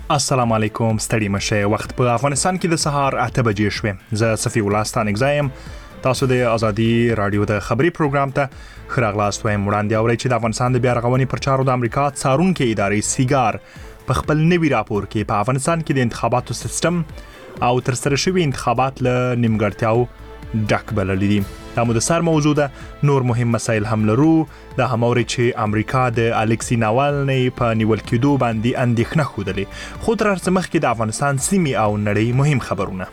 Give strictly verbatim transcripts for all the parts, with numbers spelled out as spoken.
السلام علیکم، ستړي مشه. وخت په افغانستان کې د سهار اته بجې شوې. زه صفي الله ستانک زایم. تاسو د ازادي رادیو د خبري پروګرام ته خراغلاست وایم. وړاندې اورئ چې د افغانستان د بیا رغونې پر چارو د امریکا څارونکو ادارې سیګار په خپل نوي راپور کې په افغانستان کې د انتخاباتو سیستم او ترسره شوي انتخابات له نیمګړتیاو ډک بللي دي. دا مو د سر موضوع ده. نور مهم مسایل هم لرو. د هماوري چې امریکا د الکسی ناوالنی په نیول کېدو باندې اندېښنه ښودلې، خو تر هر څه مخکې د افغانستان سیمې او نړۍ مهم خبرونه.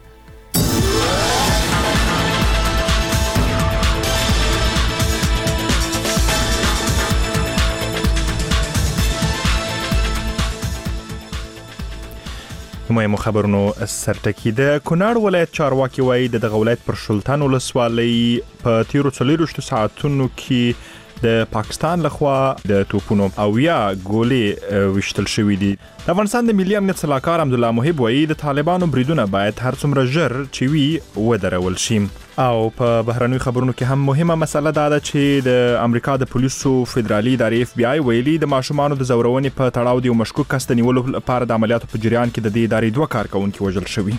مهمو خبرونو سرټکی. د کونړ ولایت چارواکي وایي د دغه ولایت پر سلطان ولسوالۍ په تیرو څلورویشتو ساعتونو کې د پاکستان لخوا د توپونو او یا ګولې وشتل شوې دي. د افغانستان د ملي امنیت صلاحکار حمدالله محب وایي د طالبانو بریدونه باید هر څومره ژر چې وي ودرول شي. او په بهرنیو خبرونو کې هم مهمه مسله دا ده چې د امریکا د پولیسو فدرالي ادارې اف بی آی ویلي د ماشومانو د زورونې په تړاو د یو مشکوک کس د نیولو لپاره د عملیاتو په جریان کې د دې ادارې دوه کارکونکي وژل شوي.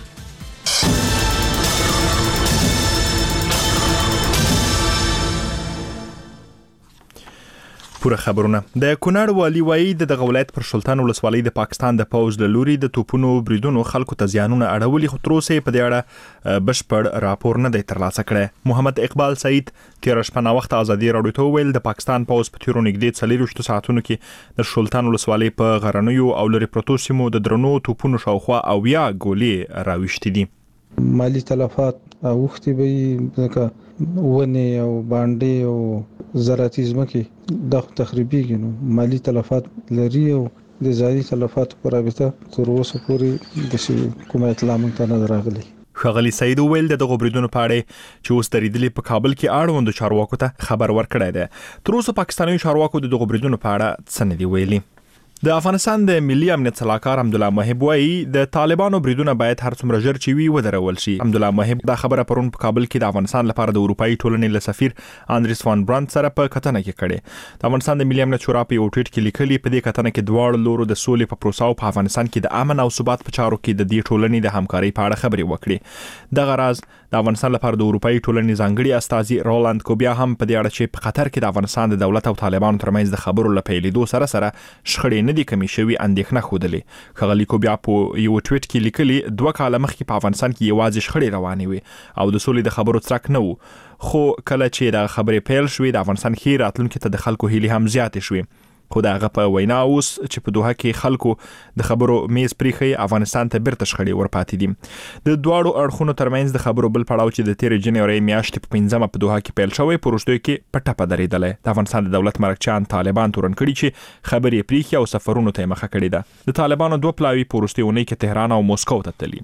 پوره خبرونه. د کونړ والی وایي د دغه ولایت پر سلطان ولسوالۍ د پاکستان د پوز له لوري د توپونو بریدونو خلکو ته زیانونه اړولي، خو تر اوسه په دې اړه بشپړ راپور نه دی ترلاسه کړی. محمد اقبال سعید تیر شپه نا وخت ازادي راډیو ته ویل د پاکستان پوز په تیرو نږدې څلورویشتو ساعتونو کې د سلطان ولسوالۍ په غرنیو او لرې پرتو سیمو د درنو توپونو شاوخوا او یا ګولې راوښتي دي. مالی تلفات اوختي به ځکه ونې او باندې او زراعتي ځمکې د تخریبيږي، نو مالی تلفات لري او د ځایي تلفات پر رابطه تر اوسه پورې د کومه اطلاع مونږ ته نه راغلي. ښاغلي سعید ویل د دغه بریدونو په اړه چې اوس درېدلي په کابل کې اړوندو چارواکو ته خبر ورکړی دی. تر اوسه پاکستاني چارواکو د دغه بریدونو په اړه څه نه دي ویلي. د افغانستان د ملي امنیت صلاحکار حمدالله محب وایي د طالبانو بریدونه باید هر څومره ژر چې وي ودرول شي. حمدالله محب دا خبره پرون په کابل کې د افغانستان لپاره د اروپאי ټولنې له سفیر اندریس وان برانت سره په کتنه کې کړې. د افغانستان د ملي امنیت شورا په یو ټویټ کې لیکلي په دې کتنه کې دواړو لورو د سولې په پروسه او په افغانستان کې د امن او ثبات په چارو کې د دې ټولنې د همکارۍ په اړه خبرې وکړې. دغه راز د افغانستان لپاره د اروپאי ټولنې ځانګړي استازي رولاند کوبیا هم په دې اړه چې په قطر کې د افغانستان د دولت او طالبانو ترمنځ د خبرو لپیلېدو سره سره شخړې نه دي کمې شوي اندېښنه ښودلې. ښاغلي کوبیا په یو ټویټ کې لیکلي دوه کاله مخکې په افغانستان کې یوازې شخړې روانې وي او د سولې د خبرو څرک نه و، خو کله چې د خبرې پیل شوې د افغانستان ښې راتلونکي ته د خلکو هیلې هم زیاتې شوې. خو د هغه په وینا اوس چې په دوحه کې خلکو د خبرو میز پریښی افغانستان ته بیرته شخړې ورپاتې دي. د دواړو اړخونو ترمنځ د خبرو بل پړاو چې د تیرې جنوري میاشتې په پنځمه په دوحه کې پیل شوی په وروستیو کې په ټپه درېدلی. د افغانستان د دولت مرکچیان طالبان تورن کړي چې خبرې پریښي او سفرونو ته یې مخه کړې ده. د طالبانو دوه پلاوي په وروستیو اونۍ کې تهران او موسکو ته تللي.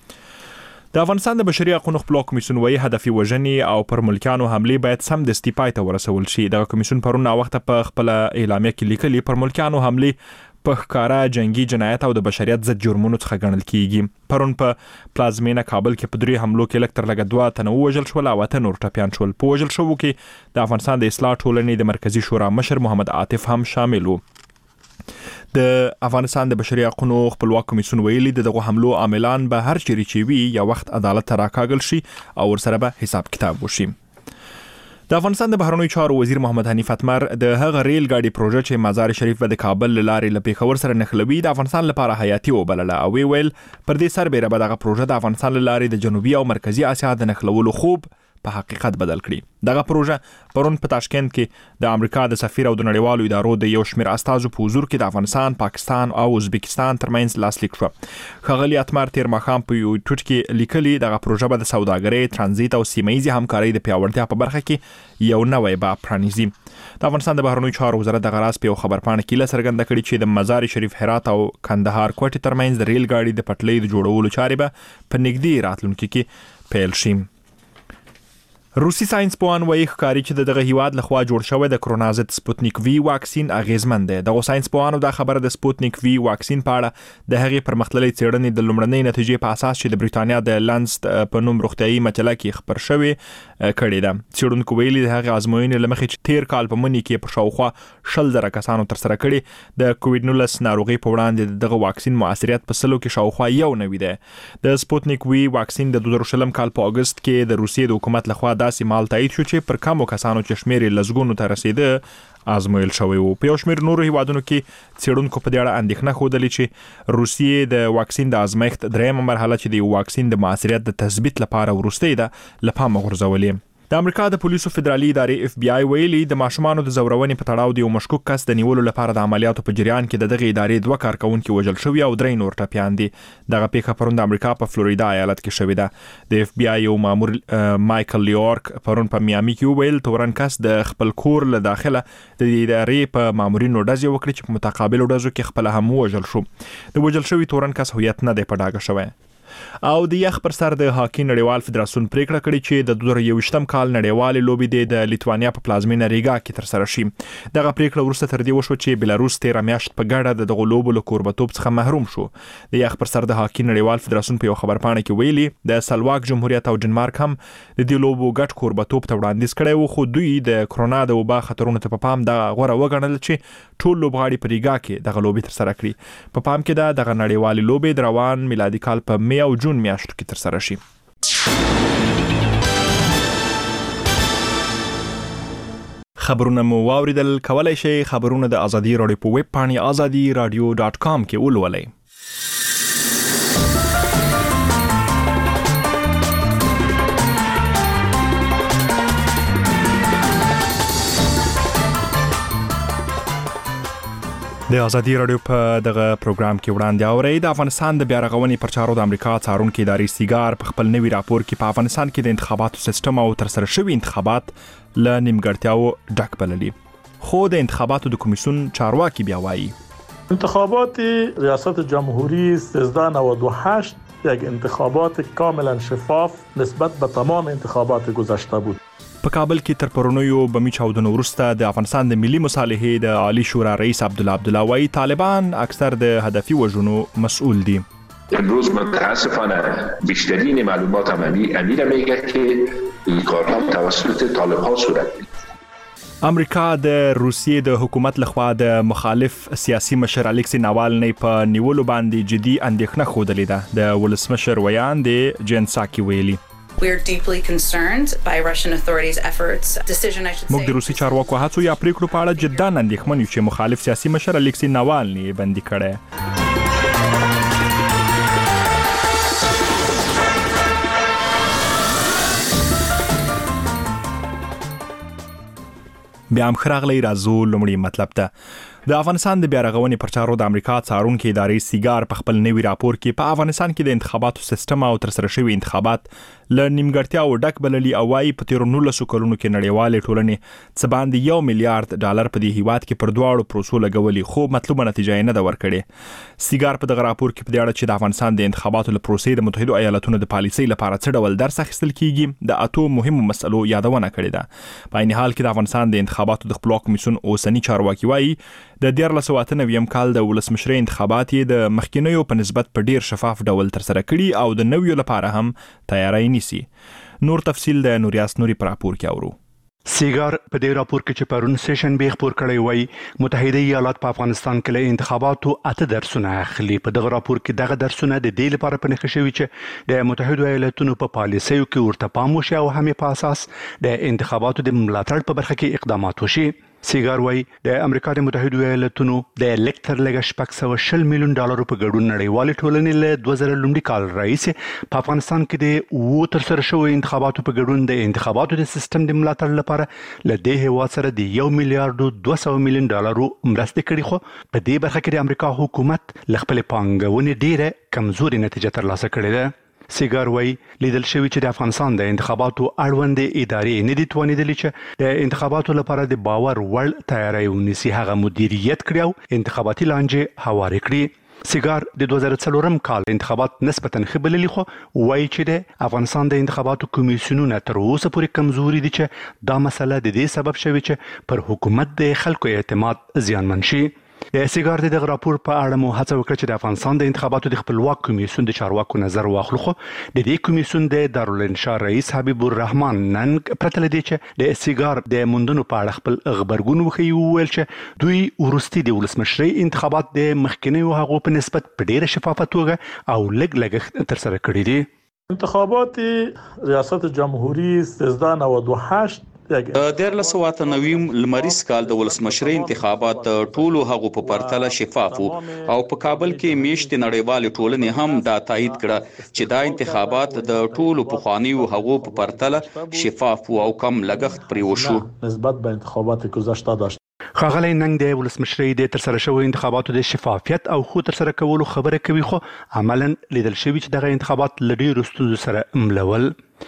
د افغانستان د بشري حقوقو خپلواک کمیسیون وایي هدفي وژنې او پر ملکیانو حملې باید سمدستي پای ته ورسول شي. دغه کمیسیون پرون وخت په خپل اعلامیه کې لیکلي پر ملکیانو حملې په ښکارا جنگي جنایت او د بشریت ضد جرمونو څخه ګڼل کیږي. پرون په پلازمینه کابل کې په درې حملو کې لږ تر لږه دوه تنه ووژل شول او اته نور ټپیان شول. په وژل شوو کې د افغانستان د اصلاح ټولنې د مرکزی شورا مشر محمد عاطف هم شامل و. د افغانستان د بشري حقوقو خپلواک کمیسیون ویلي د دغه حملو عاملان به هر چیرې چې وي یا وخت عدالت ته راکاږل شي او ورسره به حساب کتاب وشي. د افغانستان د بهرنیو چارو وزیر محمد حنیف اتمر د هغه ریل ګاډي پروژه چې مزار شریف د کابل لارې له پیښور سره نښلوي د افغانستان لپاره حیاتي وبلله او ویل پر دې سربېره به دغه پروژه د افغانستان لارې د جنوبي او مرکزی اسیا د نښلولو خوب په حقیقت بدل کړي. دغه پروژه پرون په تاشکند کې د امریکا د سفیر او د نړیوالو ادارو د یو شمېر استازو په حضور کې د افغانستان، پاکستان او ازبکستان ترمنځ لاسلیک شو. ښاغلي اتمر تیر ماښام په یو ټویټ کې لیکلي دغه پروژه به د سوداګرۍ، ترانزیت او سیمه ییزې همکارۍ د پیاوړتیا په برخه کې یو نوی باب پرانیزي. د افغانستان د بهرنیو چارو وزارت دغه راز په یو خبرپاڼه کې څرګنده کړې چې د مزار شریف، هرات او کندهار کوټې ترمنځ د ریل ګاډي د پټلۍ د جوړولو چارې به په نږدې راتلونکي کې پیل شي. روسي ساينس پوهان وایي ښکاري چې دغه هیواد لخوا جوړ شوی د کرونا ضد سپوتنیک وی واکسین اغیزمن دی. دغه ساينس پوهانو دا خبره د سپوتنیک وی واکسین په اړه د هغې پرمختللې څېړنې د لومړنۍ نتیجې په اساس چې د بریټانیا د لانست په نوم روغتیايي مجله کې خبر شوی کړې ده. څېړونکو ویلي د هغې ازموینې له مخې چې تیر کال په مني کې په شاوخوا شل زره کسانو ترسره کړي د کووډ نولس ناروغۍ په وړاندې دغه واکسین مؤثریت په سلو کې شاوخوا یو نوي دی. د سپوتنیک وی واکسین د دوه زره شلم کال په اگست کې د روسیې د حکومت لخوا داسې مال تایید شو چې پر کمو کسانو چې شمیر لزګونو ته رسیده آزمویل شوی وو. په یو شمیر نورو هیوادونو کې څېړونکو په دې اړه اندېښنه ښودلې چې روسیې د واکسین د ازمایښت دریمه مرحله چې د واکسین د مؤثریت د تثبیت لپاره وروستۍ ده له پامه غورځولې. د امریکا د پولیسو فدرالي ادارې اف بی آی ویلي د ماشومانو د زورونې په تړاو د یو مشکوک کس د نیولو لپاره د عملیاتو په جریان کې د دغه ادارې دوه کارکونکي وژل شوي او درې نور ټپیان دي. دغه پیښه پرون د امریکا په فلوریدا ایالت کې شوې ده. د اف بی آی یو مامور مایکل لیورک پرون په میامي کې وویل تورن کس د خپل کور له داخله د ادارې په مامورینو ډزې وکړې چې په متقابلو ډزو کې خپل هم وژل شو. د وژل شوي تورن کس هویت نه دی په ډاګه شوی. او د یخ پر سر د هاکی نړیوال فدراسیون پریکړه کړې چې د دوه زره یوویشتم کال نړیوالې لوبې د لیتوانیا په پلازمینه ریګا کې ترسره شي. دغه پریکړه وروسته تر دې وشو چې بلاروس تیر میاشت په ګډه د دغه لوبو له کوربتوب څخه محروم شو. د یخ پر سر د هاکی نړیوال فدراسیون په یو خبرپاڼه کې ویلي د سلواک جمهوریت او ډنمارک هم د دې لوبو ګډ کوربتوب ته وړاندیز کړی و، خو دوی د کرونا د وبا خطرونو ته په پام د غوړه وګڼل چې ټول لوبغاړي په ریګا کې دغه لوبې ترسره کړي. په پام کې ده دغه نړیوالې لوبې د روان میلادي کال په می او جون میاشتو کې ترسره شي. خبرونه مو واوریدل. کولای شئ خبرونه د ازادي راډیو په ویب پاڼې ازادي راډیو ډاټ کام کې ولولئ. د ازادي راډیو په دغه پروګرام کې وړاندې اورئ. د افغانستان د بیا رغونې پر چارو د امریکا څارونکي ادارې سیګار په خپل نوي راپور کې په افغانستان کې د انتخاباتو سیستم او ترسره شوي انتخابات له نیمګړتیاو ډک بللي. خو د انتخاباتو د کمیسیون چارواکي بیا وایي انتخابات ریاست جمهوری سیزده نود و هشت یک انتخابات کاملا شفاف نسبت به تمام انتخابات گذشته بود. په کابل کې تر پرونیو بمی چاودنو وروسته د افغانستان د ملي مصالحې د عالی شورا رئیس عبدالله عبدالله وایي طالبان اکثر د هدفي وژنو مسئول دي. امروز متاسفانه بیشترین معلومات امیر میگه که این کارها توسط طالبان صورت میگیره. امریکا د روسیې د حکومت لخوا د مخالف سیاسي مشر الکسی ناوالنی په نیولو باندې جدي اندېښنه ښودلې ده. د ولسمشر ویان د جنساکي ویلي We're deeply concerned by Russian authorities' efforts. Decision I should say. موږ د روسي چارواکو هڅو یا پریکړو په اړه جدا اندېښمن یو چې مخالف سیاسي مشر الکسی ناوالنی بندي کړي. بیا هم خراغلی رازو لومړی مطلب ده. د افغانستان د بیا رغونې پر چارو د امریکا څارونکي ادارې سیګار په خپل نوي راپور کې په افغانستان کې د انتخاباتو سیستم او ترسره شوي انتخابات له نیمګړتیاو ډک بللي او وايي په تیرو نولسو کلونو کې نړیوالې ټولنې څه باندې یو میلیارډ ډالر په دې هیواد کې پر دواړو پروسو لګولي، خو مطلوبه نتیجه یې نه ده ورکړې. سیګار په دغه راپور کې په دې اړه چې د افغانستان د انتخاباتو له پروسې د متحده ایالاتونو د پالیسۍ لپاره څه ډول درس اخیستل کیږي د اتو مهمو مسلو یادونه کړې ده. په عین حال کې د افغانستان د انتخاباتو د خپلواک کمیسیون اوسنی چارواکي وايي د دیارلس سوه اته نوي کال د ولسمشرۍ انتخابات یې د مخکینیو په نسبت په ډیر شفاف ډول ترسره کړي او د نویو لپاره هم تیاری نیسي. نور تفصیل د نوریاس نوري پر راپور کې اورو. سیګار په دې راپور کې چې پرون سیشن به خبر کړی وای متحده ایالات په افغانستان کې له انتخاباتو اته درسونه اخلي. په دغه راپور کې دغه درسونه د دې لپاره پنځه شوي چې د متحده ایالاتونو په پالیسیو کې ورته پام وشي او هم په اساس د انتخاباتو د ملاتړ په برخه کې اقدامات وشي. سیګار وای د امریکا د متحده ایالاتونو د الکتر لګ شپږ سوه شل میلیون ډالرو په ګډون نړیوالې ټولنې له دوه زره لومړي کال راهیسې په افغانستان کې د وو ترسره شوی انتخاباتو په ګډون د انتخاباتو د سیستم د ملاتړ لپاره له دې هیواد سره د یو میلیارډ دوه سوه میلیون ډالرو مرستې کړې، خو په دې برخه کې د امریکا حکومت له خپل پانګونې ډیره کمزوري نتیجه ترلاسه کړې ده. سیګار وای لیدل شوی چې د افغانستان د انتخاباتو اړوند ادارې نه دي توانیدلې چې د انتخاباتو لپاره د باور وړ تیاری ونیسي، هغه مدیریت کړی او انتخاباتي لانجې هوارې کړي. سیګار د دوه زره څلورم کال انتخابات نسبتاً ښه بللي خو وایي چې د افغانستان د انتخاباتو کمیسیونونه تر اوسه پورې کمزوري دي چې دا مسله د دې سبب شوي چې پر حکومت د خلکو اعتماد زیانمن شي. د سیګار د دغه راپور په اړه مو هڅه وکړه چې د افغانستان د انتخاباتو د خپلواک کمیسیون د چارواکو نظر واخلو، خو د دې کمیسیون د دارالانشا رئیس حبیب الرحمن نن پرته له دې چې د سیګار د موندنو په اړه خپل غبرګون وښیي وویل چې دوی وروستي د ولسمشرۍ انتخابات د مخکینیو هغو په نسبت په ډېره شفافه توګه او لږ لګښت ترسره کړي دي. انتخابات ریاست جمهوری سیزده نود و هشت د دیارلس سوه اته نوي لمریز کال د ولسمشرۍ انتخابات د ټولو هغو په پرتله شفاف وو او په کابل کې میشتې نړیوالې ټولنې هم دا تایید کړه چې دا انتخابات د ټولو پخوانیو هغو په پرتله شفاف وو او کم لګښت پرې وشو. نسبت به انتخابات گذشته داشت. ښاغلی ننګ د ولسمشرۍ د ترسره شویو انتخاباتو د شفافیت او ښو ترسره کولو خبره کوي، خو عملاً لیدل شوي چې دغه انتخابات له ډېرو ستونزو سره ملول.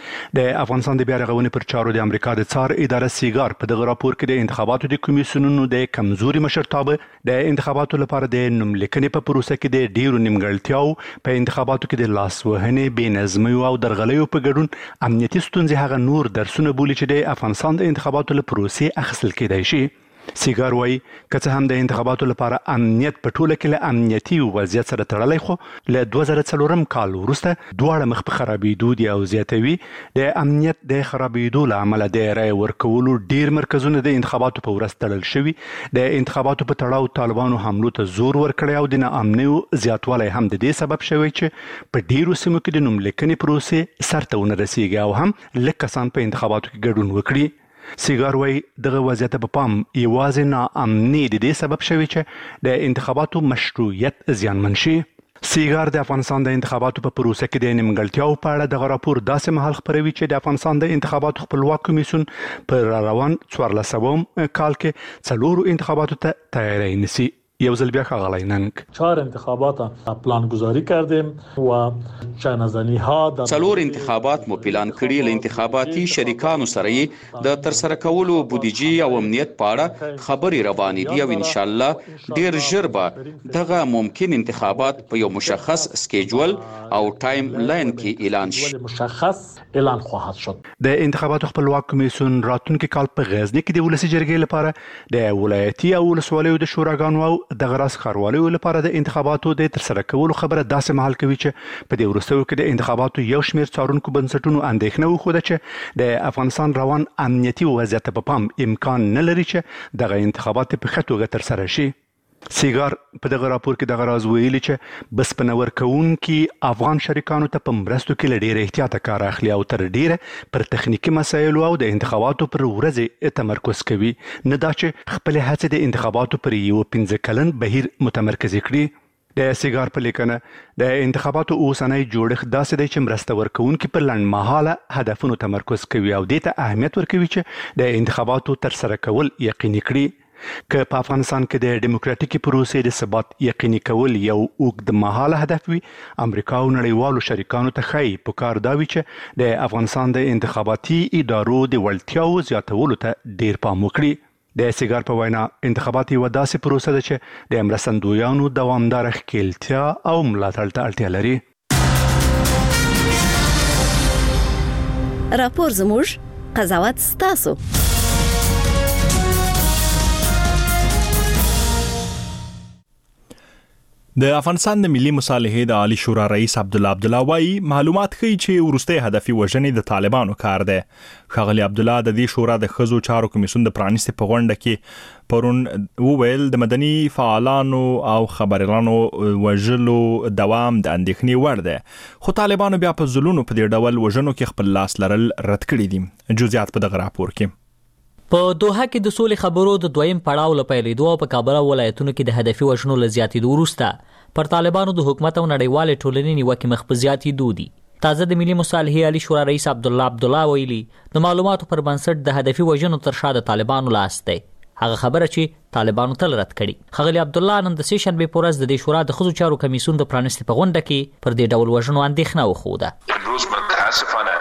د افغانستان د بیا رغونې پر چارو د امریکا د څار اداره سیګار په دغه راپور کې د انتخاباتو د کمیسیونونو د کمزوري مشرتابه، د انتخاباتو لپاره د نوملیکنې په پروسه کې د ډیرو نیمګړتیاو، په انتخاباتو کې د لاسوهنې، بې نظمیو او درغلیو په ګډون امنیتي ستونزې هغه نور درسونه بولي چې د افغانستان د انتخاباتو له پروسې اخیستل کېدای شي. سیګار وایي که څه هم د انتخاباتو لپاره امنیت په ټوله کې له امنیتي وضعیت سره تړلی، خو له دوه زره څلورم کال وروسته دواړه مخ په خرابېدو دي او زیاتوي. د امنیت د خرابېدو له امله د رایې ورکولو ډیر مرکزونه د انتخاباتو په ورځ تړل شوي. د انتخاباتو په تړاو طالبانو حملو ته زور ورکړی او د ناامنیو زیاتوالی هم د دې سبب شوی چې په ډیرو سیمو کې د نوملیکنې پروسې سرته ونه رسیږي او هم لږ کسان په انتخاباتو کې ګډون وکړي. سیګار وایي دغه وضعیت په پام یوازې ناامني د دې سبب شوی چې د انتخاباتو مشروعیت زیانمن شي. سیګار د افغانستان د انتخاباتو په پروسه کې د نیمګړتیاو په اړه دغه راپور داسې مهال خپروي چې د افغانستان د انتخاباتو خپلواک کمیسیون په روان څوارلس سوم کال کې څلورو انتخاباتو ته تیاری نیسي. یو ځل بیا ښاغلی ننګ چهار انتخابات پلان گذاری کردیم و چانه‌زنی ها څلور انتخابات مو پلان کړي. له انتخاباتي شریکانو سره یې د ترسره کولو بودیجې او امنیت په اړه خبرې روانې دي او ان شاء الله ډیر ژر به دغه ممکن انتخابات په یو مشخص سکیجول او ټایم لاین کې اعلان شي. مشخص اعلان خواهد شد. د انتخاباتو خپلواک کمیسیون راتلونکي کال په غزني کې د ولسي جرګې لپاره د ولایتي او ولسوالیو د شوراګانو او دغه راز ښاروالیو لپاره د انتخاباتو د ترسره کولو خبره داسې مهال کوي چې په دې وروستیو کې د انتخاباتو یو شمېر څارونکو بنسټونو اندېښنه وښوده چې د افغانستان روان امنیتي وضعیت په پام امکان نه لري چې دغه انتخابات په ښه توګه ترسره شي. سیګار په دغه راپور کې دغه راز ویلي چې بسپنه ورکوونکي افغان شریکانو ته په مرستو کې له ډېره احتیاطه کار اخلي او تر ډېره پر تخنیکي مسایلو او د انتخاباتو پر ورځې تمرکز کوي، نه دا چې خپلې هڅې د انتخاباتو پر یو پنځه کلن بهیر متمرکز کړي. د سیګار په لیکنه د انتخاباتو اوسنی جوړښت داسې دی چې مرسته ورکوونکي پر لنډمهاله هدفونو تمرکز کوي او دې ته اهمیت ورکوي چې د انتخاباتو ترسره کول یقیني کړي. که په افغانستان کې د دیموکراتیکي پروسې د ثبات یقیني کول یو اوږدمهاله هدف وي، امریکا او نړیوالو شریکانو ته ښایي پکار دا وي چې د افغانستان د انتخاباتي ادارو د وړتیاو زیاتولو ته ډیر پام وکړي. د سیګار په وینا انتخابات یوه داسې پروسه ده چې د مرستندویانو دوامداره ښکیلتیا او ملاتړ ته اړتیا لري. راپور زموږ، قضاوت ستاسو. د افغانستان د ملي مصالحې د عالی شورا رئیس عبدالله عبدالله وایي معلومات ښیي چې وروستی هدفي وژنې د طالبانو کار دی. ښاغلی عبدالله د دې شورا د ښځو چارو کمیسیون د پرانیستې په غونډه کې پرون وویل د مدني فعالانو او خبريالانو وژلو دوام د اندېښنې وړ دی، خو طالبانو بیا په ځلونو په دې ډول وژنو کې خپل لاس لرل رد کړي دي. جزئیات په دغه راپور کې. په دوحه کې د سولې خبرو د دویم پړاو لپاره لیدو او په کابل ولایتونو کې د هدفي وژنو له زیاتېدو وروسته پر طالبانو د حکومت او نړیوالې ټولنې نیوکې مخ په زیاتېدو دي. تازه د ملي مصالحې عالی شورا رئیس عبدالله عبدالله ویلي د معلوماتو پر بنسټ د هدفي وژنو تر شا د طالبانو لاس دی، هغه خبره چې طالبانو تل رد کړي. ښاغلی عبدالله نن د سې شنبې په ورځ د دې شورا د ښځو چارو کمیسیون د پرانیستې په غونډه کې پر دې ډول وژنو اندېښنه وښوده. امروز متاسفانه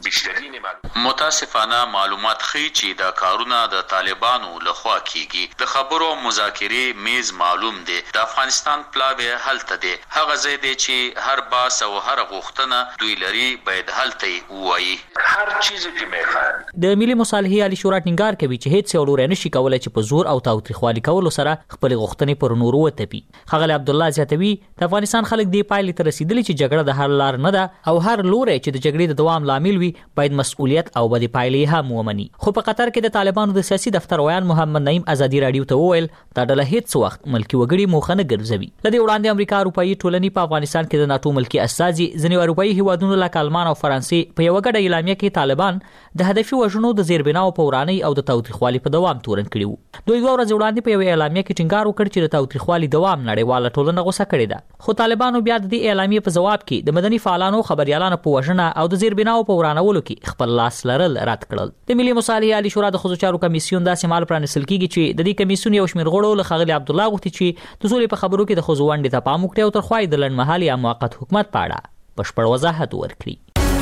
بیشترین متاسفانه معلومات ښیي چې دا کارونه د طالبانو لخوا کیږي. د خبرو مذاکرې میز معلوم دی. د افغانستان پلاوی هلته دی. هغه ځای دی چې هر باس او هر غوښتنه دوی لري باید هلته ووایي. هر چیزی چې میخوان. د ملي مصالحې عالی شورا ټینګار کوي چې هیڅ یو لوري نشي کولای چې په زور او تاوتریخوالي کولو سره خپل غوښتنې پر نورو وتپي. ښاغلی عبدالله زیاتوي د افغانستان خلک دې پایلې ته رسیدلي چې جګړه د هر لار نه ده او هر لوري چې د جګړې د دوام لامل وي باید مسؤلیت او بدی پایلې هم ومني. خو په قطر کې د طالبانو د سیاسي دفتر ویان محمد نعیم ازادي رادیو ته وویل دا ډله هیڅ وخت ملکی وګړي موخه نه ګرځوي. لدې وړاندې امریکا اروپאי ټولنې په افغانستان کې د ناتو ملکی اساسي ځینې اروپאי هیوادونو لکه آلمان او فرانسې په یو غډه اعلامیه کې طالبان د هدفي وژنو د زیربناو په وراني او د تاوتریخوالي په دوام تورن کړي وو. دوی دوه ورځې وړاندې په یو اعلامیه کې ټینګار وکړ چې د تاوتریخوالي دوام نړیواله ټولنه غوسه کړې ده. خو طالبانو بیا د دې اعلامیې په جواب کې د مدني فعالانو خبريالانو په وژنه او د زیربناو په ورانولو کې خپل لاس لرل رد کړل. د ملي مصالحې عالی شورا د خصوصي چارو کمیسیون داسې مال پرانیستل کیږي چې د دې کمیسیون یو شمېر غړو له ښاغلي عبدالله غوښتي چې د سولې په خبرو کې د ښځو ونډې ته پام وکړي او تر خوا یې د لنډمهالي یا موقت حکومت په اړه بشپړ وضاحت ورکړي.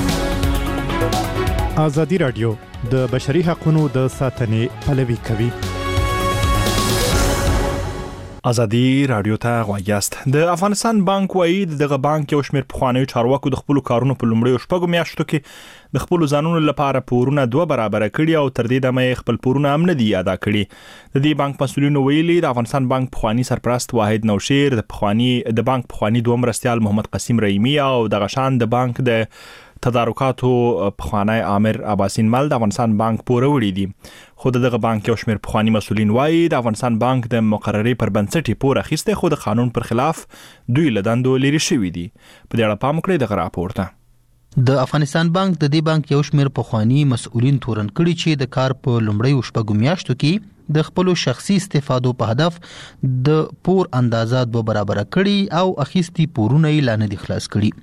ازادي راډیو د بشري حقوقو د ساتنې پلوي کوي. ازادي رادیو ته غواړئ. د افغانستان بانک وایي دغه بانک یو شمېر پخوانیو چارواکو د خپل کارونو په لومړیو شپږو میاشتو کې د خپل ځانونو لپاره پورونه دوه برابر کړي او تر دې دمه خپل پورونه هم نه دي ادا کړي. د دې بانک مسؤلینو ویلي د افغانستان بانک پخوانی سرپرست واحد نوشیر د پخوانی د بانک پخوانی دوه مرستيال محمد قاسم رحیمی او د غشان د بانک د تدارکاتو پخوانی عامر عباسین مل د افغانستان بانک پوره وړي دي. خو دغه بانک یو شمېر پخوانی مسؤلین وایي د افغانستان بانک د مقررې پر بنسټ پوره اخیسته خو د قانون پر خلاف دوی له دندو لري شوی دي. په دې اړه پام وکړئ دغه راپور ته. د افغانستان بانک د دې بانک یو شمېر پخوانی مسؤلین تورن کړي چې د کار په لومړیو شپږو میاشتو کې د خپل شخصي استفادو په هدف د پور اندازه دوه برابر کړي او اخیستي پورونه یې لا نه دي خلاص کړي.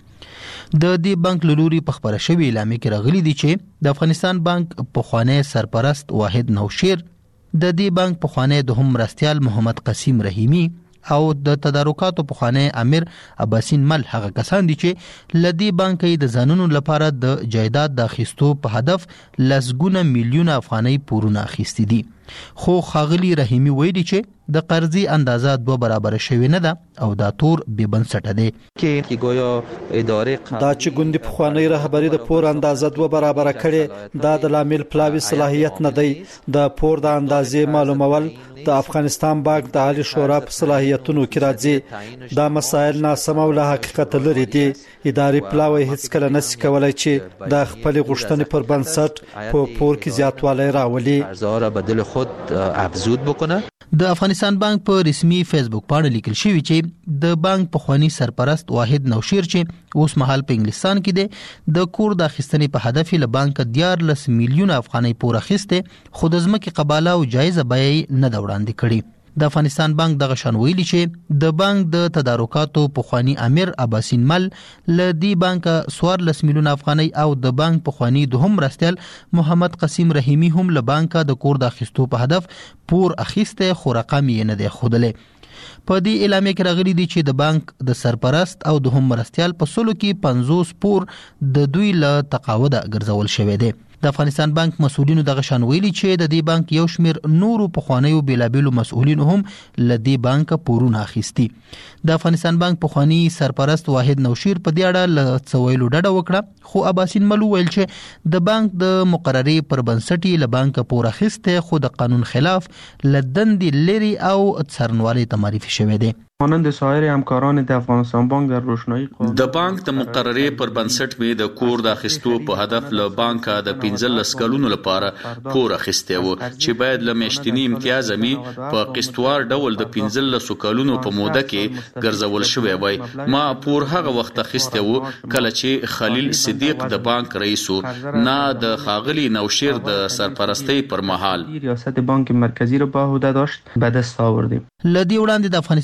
د دې بانک لوري په خبره شوی اعلامیه کې راغلي دي چې د افغانستان بانک پخوانی سرپرست واحد نوشیر د دې بانک پخوانی دوهم مرستيال محمد قاسم رحیمی او د تدارکاتو پخوانی عامر عباسین مل هغه کسان دي چې لدی بانک د ځانونو لپاره د جایداد د اخیستو په هدف لسګونه میلیونه افغاني پورونه اخیستي دي. خو خاغلی رحیمی وایي چې د قرضې اندازه دوه برابر شوی نه ده او دا تور بې بنسټه دی. کې ګویا ادارې دا چې ګوندي پخوانی رهبری د پور اندازه دوه برابر کړي دا د لامل پلاوی صلاحیت نه دی. د پور د اندازې معلومول د افغانستان بانک د عالی شورا په صلاحیتونو کې راځي. دا مسایل ناسم او له حقیقت لري دي. اداري پلاوی هیڅ کله نشي کولای چې د خپل غوښتنې پر بنسټ په پور کې زیاتوالی راولي. ارزاره بدل خود افزود بکنه. د افغانستان بانک په رسمي فیسبوک باندې لیکل شوی چې د بانک پخوانی سرپرست واحد نوشیر چې اوس مهال په انګلستان کې دی د کور د اخیستنې په هدف له بانک دیارلس میلیونه افغاني پور اخیسته خو د ځمکې قباله او جایزه بیه نه دا وړاندې کړي. د افغانستان بانک دغه شان ویلي چې د بانک د تدارکاتو پخوانی امیر عباسین مل لدی بانک څوارلس میلیونه افغاني او د بانک پخوانی دوهم مرستيال محمد قاسم رحیمی هم له بانک د کور د اخیستو په هدف پور اخیسته خو رقم یې نه دی ښودلی. په دې اعلامیه کې راغلي دي چې د بانک د سرپرست او دوهم مرستيال په سلو کې پنځوس پور د دوی له تقاعده ګرځول شوی دی. د افغانستان بانک مسؤلینو دغه شان ویلي چې د دې بانک یو شمېر نورو پخوانیو بیلابیلو مسؤلینو هم له دې بانک پورونه اخیستي. د افغانستان بانک پخوانی سرپرست واحد نوشیر په دې اړه له څویلو ډډه وکړه خو عباسین مل ویل چې د بانک د مقررې پر بنسټ له بانک پور اخیسته خو د قانون خلاف لدند لري او څرنوالي ته معرفي شوی دی. مانند سایر همکاران د افغانستان بانک در روشنایی د بانک د مقررې پر بنسټ می د کور د اخیستو په هدف له بانک د پنځلس کلونو لپاره پور اخیسته و چې باید له میاشتنی امتیاز می په قسطوار ډول د پنځلس کلونو په موده کې ګرځول شوی وای. ما پور هغه وخت اخیسته و کله چې خلیل صدیق د بانک رئیس و نه د خاغلی نوشیر د سرپرستی پر مهال ریاست بانک مرکزی رو به عهده داشت به دست آوردیم. لدی وړاندې د افغانستان د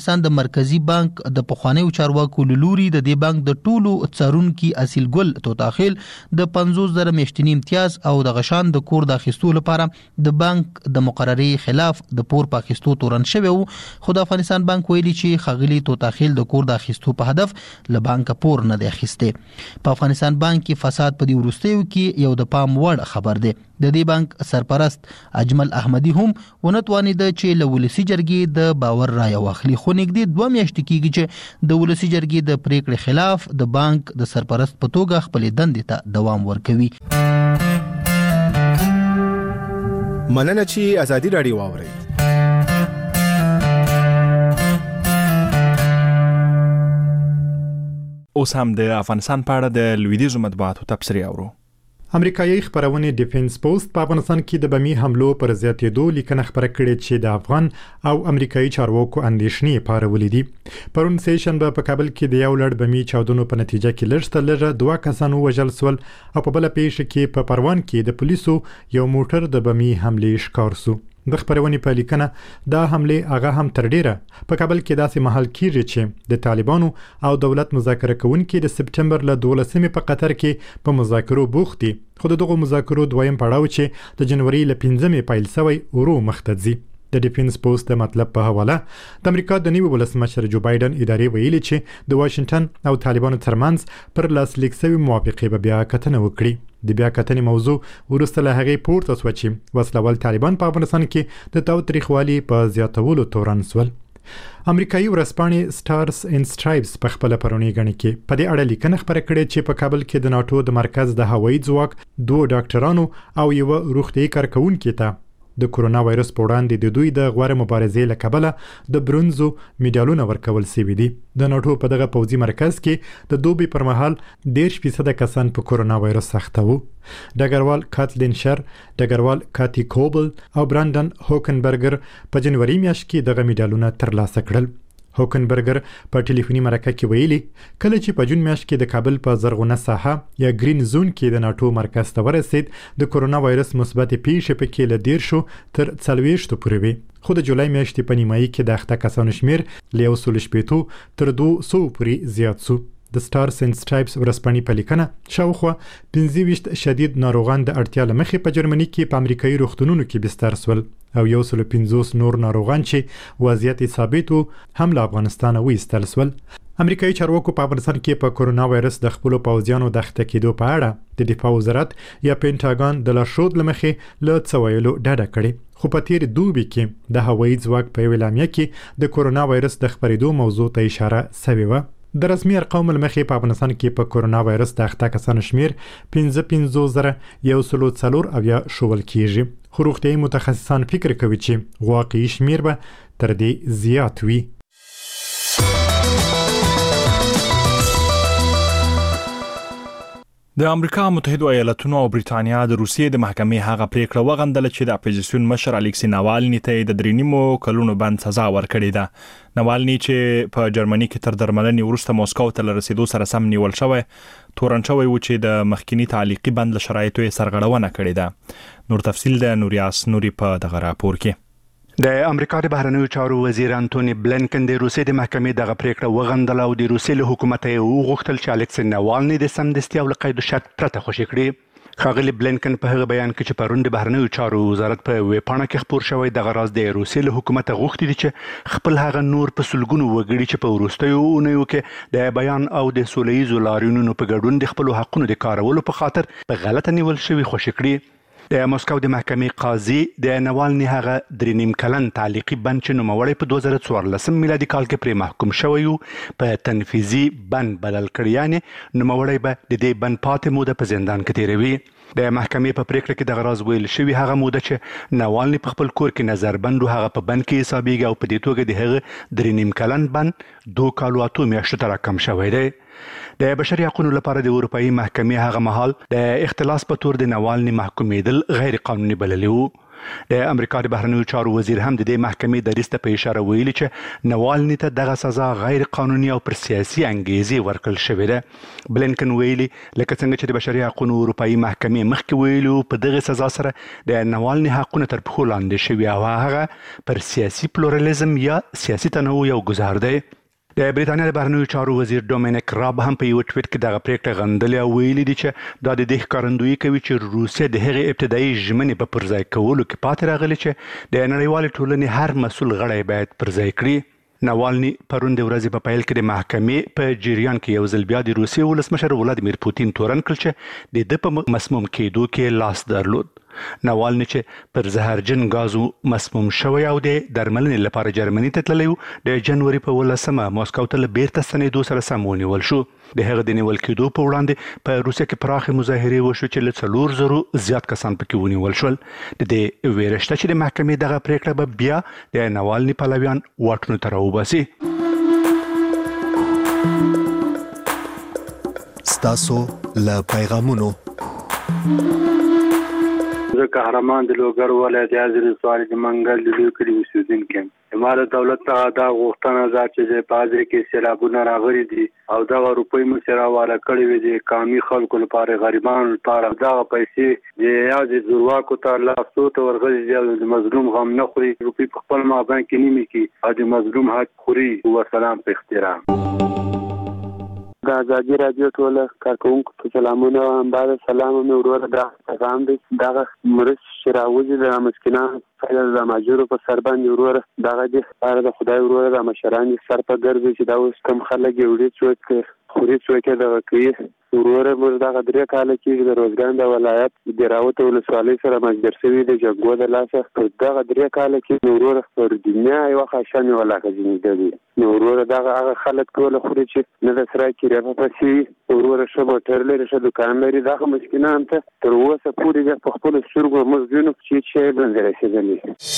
مرکزی بانک د پخوانیو چارواکو لوري د دې بانک د ټولو څارونکو اصیل ګل توتاخیل د پنځوس زره میاشتنی امتیاز او د غشان د کور د اخیستو لپاره د بانک د مقرري خلاف د پور په اخیستو تورن شوی وو، خو د افغانستان بانک ویلي چې خغلی توتاخیل د کور د اخیستو په هدف له بانک پور نه دی اخیسته. په افغانستان بانک کې فساد په دې وروستیو کې یو د پام وړ خبر دی. د دې بانک سرپرست اجمل احمدی هم ونتوانید چې له ولسی جرګې د باور رای واخلي، خو نږدې دوه میاشتې کېږي چې د ولسی جرګې د پریکړې خلاف د بانک د سرپرست په توګه خپل دندې ته دوام ورکوي. مننه چې ازادي راډیو واوري. اوس هم د افغانستان په اړه د لویدیځو مطبوعاتو تبصرې اورو. امریکایي خبرونه ډیفنس پوسټ په افغانستان کې د بمی حملو پر زیاتېدو لیکنه خبره کړې چې د افغان او امریکایي چارواکو اندېښنې پارولې دي. پرون سیشن په کابل کې د یو لړ بمی چاودنو په نتیجه کې لږ تر لږه دوه کسان وژل شول او په بل پیښه کې په پروان کې د پولیسو یو موټر د بمی حملې ښکار شو. د خبرونې په لیکنه دا حمله هغه هم تر ډیره په کابل کې داسې محل کېږي چې د طالبانو او دولت مذاکره کوونکي د سپټمبر له دولسمې په قطر کې په مذاکرو بوخت دي، خو دغه مذاکرو دویم پړاو چې د جنوري له پنځمې پیل شوی ورو مخته ځي. د ډیفنس پوسټ د مطلب په حواله د امریکا د نوي ولسمشر جو بایدن ادارې ویلي چې د واشنگټن او طالبانو ترمنځ پر لاسلیک شوی موافقه به بیا کتنه وکړي. د بیا کتنې موضوع ورسته له هغې پورته شوه چې وسلوال طالبان په افغانستان کې د تاوتریخوالي په زیاتولو تورن شول. امریکایي ورځپاڼې سټارز اینډ سټرایپس په خپل پرونی غني کې په دې اړه لیکنه خبره کړې چې په کابل کې د ناتو د مرکز د هوایي ځواک دوه ډاکټرانو او یو روغتیايي کارکونکو ته د کورونا وایرس په وړاندې د دوی د غوړه مبارزې له کبله د برونزو میډالونه ورکول شوي دي. د ناتو په دغه پوځي مرکز کې د دوبي پر مهال ډېر فیصد کسان په کورونا وایرس اخته وو. ډګروال کاتلین شر، ډګروال کاتی کوبل او برانډن هوکنبرګر په جنوري میاشت کې دغه میډالونه ترلاسه کړل. هوکنبرګر په ټلیفوني مرکه کې ویلي کله چې په جون میاشت کې د کابل په زرغونه ساحه یا گرین زون کې د ناتو مرکز ته ورسید د کورونا وایرس مثبت پیښې پکې له ډیر شو تر څلوېښتو پورې وي، خو د جولای میاشتې په نیمایي کې د اخته کسانو شمیر له یو سل شپېتو تر دوه سوو پورې زیات شو. د سټارز اینډ سټرایپس ورځپاڼې په لیکنه شاوخوا پنځه ویشت شدید ناروغان د اړتیا له مخې په جرمني کې په امریکایي روغتونونو کې بستر شول او یو سل پنځوس نور ناروغان چې وضعیت ثابت وو هم له افغانستانه وایستل شول. امریکایي چارواکو په افغانستان کې په کورونا وایرس د خپلو پوځیانو د اخته کېدو په اړه د دفاع وزارت یا پینټاګان د لارښود له مخې له څه ویلو ډډه کړې، خو په تیر دوبي کې د هوایي ځواک په یوه اعلامیه کې د کورونا وایرس د خپرېدو موضوع ته اشاره شوې وه. د رسمي ارقامو له مخې په افغانستان کې په کورونا وایرس د اخته کسانو شمیر پنځه پنځوس زره یو سل څلور اویا ښوول کېږي، خو روغتیايي متخصصان فکر کوي چې واقعي شمیر به تر دې زیات وي. د امریکا متحده ایالاتونو او بریټانیا د روسیې د محکمې هغه پریکړه وغندله چې د اپوزیسیون مشر الیکسی ناوالني ته د درې نیمو کلونو بند سزا ورکړې ده. ناوالني چې په جرمني کې تر درملنې وروسته موسکو ته لرسېدو سره سم نیول شوی تورن شوی و چې د مخکینی تعلیقي بند له شرایطو یې سرغړونه کړې ده. نور تفصیل د نوریاس نوري په دغه راپور کې. د امریکا د بهرنیو چارو وزیر انټونی بلینکن د روسیې د محکمې دغه پریکړه وغندله او د روسیې له حکومت یې وغوښتل چې الیکسی ناوالني د سمدستي او له قید و شرط پرته خوشي کړي. ښاغلي بلینکن په هغه بیان کې چې پرون د بهرنیو چارو وزارت په ویبپاڼه کې خپور شوی دغه راز د روسیې له حکومت غوښتي دي چې خپل هغه نور په سلګونو وګړي چې په وروستیو اونیو کې د بیان او د سوله ییزو لاریونونو په ګډون د خپلو حقونو د کارولو په خاطر په غلطه نیول شوي خوشي کړي. د موسکو د محکمې قاضي د ناوالني هغه درې نیم کلن تعلیقي بند چې نوموړی په دوه زره څوارلسم میلادي کال کې پرې محکوم شوی و په تنفیذي بند بدل کړی، یعنې نوموړی به د دې بند پاتې موده په زندان کې تیروي. د محکمې په پریکړه کې دغه راز ویل شوي هغه موده چې ناوالني په خپل کور کې نظربند و هغه په بند کې حسابیږي او په دې توګه د هغه درې نیم کلن بند دوه کالو اتو میاشتو ته راکم شوی دی. د بشري حقوقو لپاره د اروپאי محکمې هغه مهال د اختلاس په تور د ناوالني محکومېدل غیر قانوني بللی وو. د امریکا د بهرنیو چارو وزیر هم د دې محکمې دریځ ته په اشاره ویلي چې نوالني ته دغه سزا غیر قانوني او پر سیاسي انګیزې ورکړل شوې ده. بلینکن ویلي لکه څنګه چې د بشري حقوقو اروپایي محکمې مخکې ویلو په دغه سزا سره د نوالني حقونه تر پښو لاندې شوي او هغه پر سیاسي پلورالېزم یا سیاسي تنوع یو ګزار دی. د بریتانیا د بهرنیو چارو وزیر ډومینیک راب هم په یو ټویټ کې دغه پریکړه غندلې او ویلي دي چې دا د دې ښکارندویي کوي چې روسیه د هغې ابتدایي ژمنې په پرځای کولو کې پاتې راغلي چې د نړیوالې ټولنې هر مسؤل غړی باید پرځای کړي. نوالني پرون د ورځې په پیل کې د محکمې په جریان کې یو ځل بیا د روسیې ولسمشر ولادیمیر پوتین تورن کړ چې د ده په مسموم کېدو کې لاس درلود. نوالني چې پر زهرجن غازو مسموم شوی او د درملنې لپاره جرمني ته تللی و د جنوري په ولسمه ماسکو ته له بیرته ستنېدو سره سم ونیول شو. د هغه د نیول کېدو په وړاندې په روسیه کې پراخې مظاهرې وشو چې له څلور زرو زیات کسان پکې ونیول شول. د دې ویره شته چې د محکمې دغه پریکړه به بیا د نوالني پلویان واټونو ته راوباسي. ستاسو له پیغامونو زه قهرمان د لوګر ولایت یازل سوال د منګل د لوی کلی اوسیدونکی یم. امارت دولت ته دا غوښتنه ده چې په حاضر کې سیلابونه راغلي دي او دغه روپۍ مو سره والا کړی وي د قومي خلکو لپاره غریبانو لپاره دغه پیسې د یازې زورواکو ته لاسو ته ورغلي دي او د مظلوم غم نه خوري. روپۍ په خپل مابین کې نیمې کې او د مظلوم حق خوري. وسلام په احترام. د ازادي راډیو ټول کارکونکو ته سلامونه او همدارد سلام مې وروره دا پیغام دی دغه مرچ چې راوځي د مسکینانو څخه د ماجورو په سر باندې وروره دغه د لپاره د خدای وروره د مشران سر په ګرځي چې دا اوس کم خلک یې وړي څوک خوري څوک یې دغه کوي. وروره موږ دغه درې کاله کېږي د روزګان د ولایت د راوته ولسوالۍ سره مجبور شوي د جګو د لاسه په دغه درې کاله کې وروره پر دنیا یوه خاشان یې ولاکه ځینېدلي. نو وروره دغه هغه خلک ټوله خوري چې نه د سرای کرایه په پسې وي. وروره ښه موټر لري ښه دوکان لري. دغه مسکینان ته تر اوسه پورې په خپلو سترګو موږ وینو چې هېڅ شی باندې رسېدلي.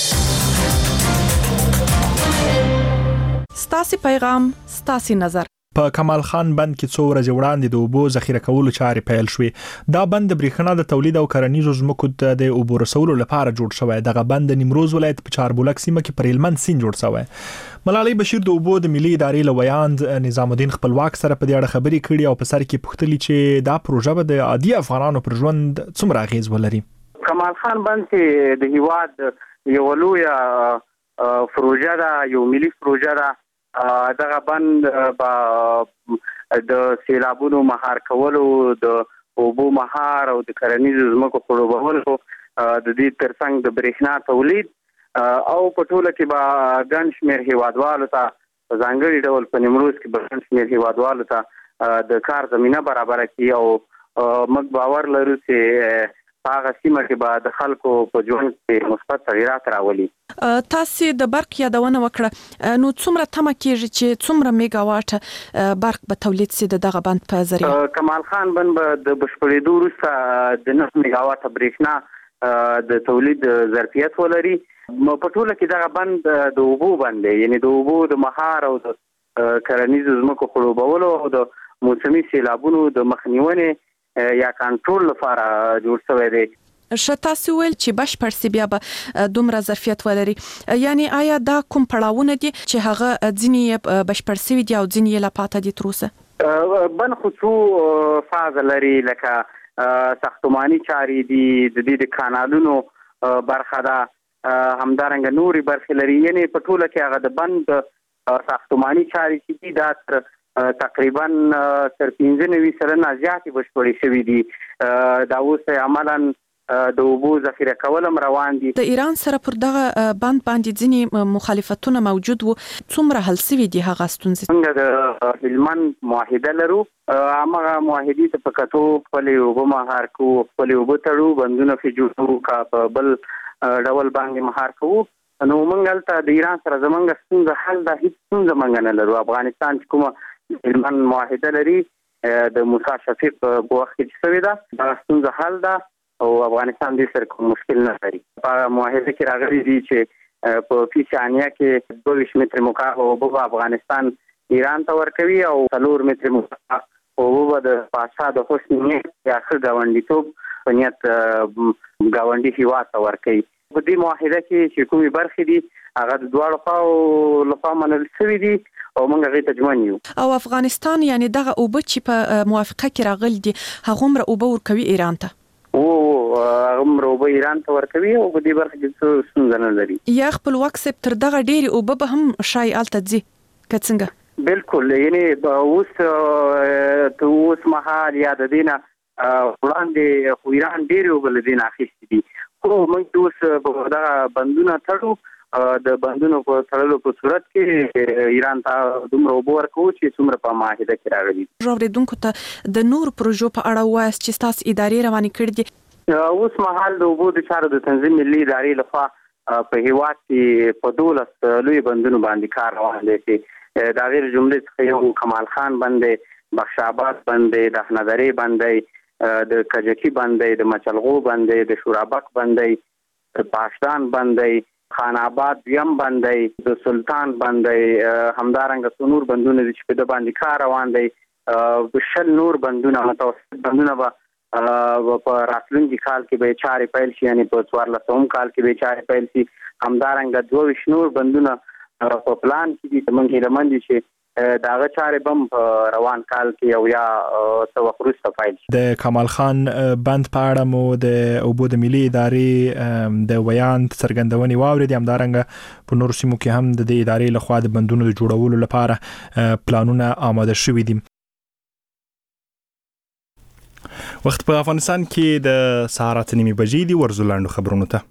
ستاسې پیغام ستاسې نظر. په کمال خان بند کې څو ورځې وړاندې د اوبو ذخیره کولو چارې پیل شوې. دا بند د برېښنا د تولید او کرنیزو ځمکو ته د اوبو رسولو لپاره جوړ شوی. دغه بند د نیمروز ولایت په چاربولک سیمه کې پر هلمند سیند جوړ شوی. ملالۍ بشیر د اوبو د ملي ادارې له ویاند نظام الدین خپلواک سره په دې اړه خبرې کړې او په سر کې پوښتلي چې دا پروژه به د عادي افغانانو پر ژوند څومره اغیز ولري. کمال خان بند چې د هیواد یو لویه پروژه ده، یو ملي پروژه ده. دغه بند په د سیلابونو مهار کولو، د اوبو مهار او د کرنیزو ځمکو خړوبولو، د دې ترڅنګ د برېښنا تولید او په ټوله کې به ګڼ شمېر هیوادوالو ته په ځانګړي ډول په نیمروز کې به ګڼ شمېر هیوادوالو ته د کار زمینه برابره کړي او موږ باور لرو چې هغه سیمه کې به د خلکو په ژوند کې مثبت تغیرات راولي. تاسې د برق یادونه وکړه، نو څومره تمه کېږي چې څومره میګا واټ برق به تولید سي دغه بند په ذریعه؟ کمال خان بند به د بشپړېدو وروسته د نه میګا واټ برېښنا د تولید ظرفیت ولري. په ټوله کې دغه بند د اوبو بند دی، یعنی د اوبو د مهار او د کرنیزو ځمکو خړوبولو او د موسمي سیلابونو د مخنیونې یا کنټرول لپاره جوړ شوی دی. ښه، تاسو ویل چې بشپړ سي بیا به دومره ظرفیت ولري، یعنی آیا دا کوم پړاوونه دي چې هغه ځینې بشپړ سوي دي او ځینې یې لا پاته دي تر اوسه؟ بند خو څو فاز لري، لکه ساختماني چارې دي، د دې د کانالونو برخه ده، همدارنګه نورې برخې لري. یعنی په ټوله کې هغه د بند ساختماني چارې چې دي دا تر تقریبا تر پنځه نوي سلنه زیاتې بشپړې شوي دي. دا اوس عملاً د اوبو ذخیره کول هم روان دي. د ایران سره پر دغه بند باندې ځینې مخالفتونه موجود وو، څومره حل سوي دي هغه ستونزې؟ موږ د هلمند معاهده لرو، هماغه معاهدې ته په کتو خپلې اوبه مهار کوو، خپلې اوبه تړو، بندونه پرې جوړوو، که په بل ډول باندې مهار کوو. نو موږ هلته د ایران سره زموږ ستونزه حل ده، هېڅ ستونزه موږ نه لرو. افغانستان چې کومه هلمند معاهده لري د موسی شفیق په وخت کې چې شوې ده، دا ستونزه حل ده او افغانستان دې سره کوم مشکل نه لري. په معاهده کې راغلي دي چې په فی ثانیه کې دوه ویشت متر مکعب اوبه به افغانستان ایران ته ورکوي او څلور متر مکعب اوبه به د پاشا د حسن نیت یا ښه ګاونډیتوب په نیت ګاونډي هېواد ته ورکوي. په دې معاهده کې چې کومې برخې دي هغه د دواړو خواو لخوا منل شوي دي او موږ هغې ته ژمن یو. او افغانستان یعنی دغه اوبه چې په موافقه کې راغلي دي هغومره اوبه ورکوي ایران ته؟ او هغومره اوبه ایران ته ورکوي او په دې برخه کې څه ستونزه نه لري. یا خپلواک صاحب تر دغه ډېرې اوبه به هم ښایي هلته ځي که څنګه؟ بالکل، یعنی اوس ته اوس مهال یا د دې نه وړاندې خو ایران ډېرې اوبه له دې نه اخیستې دي، خو موږ اوس په دغه بندونه تړو. د بندونو په تړلو په صورت کې ایران ته دومره اوبه ورکوو چې څومره په معاهده کې راغلي. اورېدونکو ته د نورو پروژو په اړه ووایاست چې ستاسو ادارې روانې کړي دي. اوس مهال د اوبو د چارو د تنظیم ملي ادارې لخوا په هیواد کې په دولس لوی بندونو باندې کار روان دی چې د هغې جملې څخه یو کمال خان بند دی، بخش آباد بند دی، د احمدرې بند دی، د کجکي بند دی، د مچلغو بند دی، د شورابک بند دی، د پاشدان بند دی، خان آباد دویم بند دی، د سلطان بند دی، همدارنګه څو نور بندونه دي چې په ده باندې کار روان دی. شل نور بندونه متوسط بندونه به په راتلونکي کال کې به چارې پیل شي، یعنی په څوارلسم کال کې به چارې پیل شي. همدارنګه دوه ویشت نور بندونه په پلان کې دي چې موږ هیله مند یو چې د هغه چارې به هم په روان کال کې او یا څه وخت وروسته پیل شي. د کمال خان بند په اړه مو د اوبو د ملي ادارې د ویاند څرګندونې واورېدې، همدارنګه په نورو سیمو کې هم د دې ادارې لخوا د بندونو د جوړولو لپاره پلانونه آماده شوي دي. وخت په افغانستان کې د سهار اته نیمې بجې دي. ورځو لاندو خبرونو ته.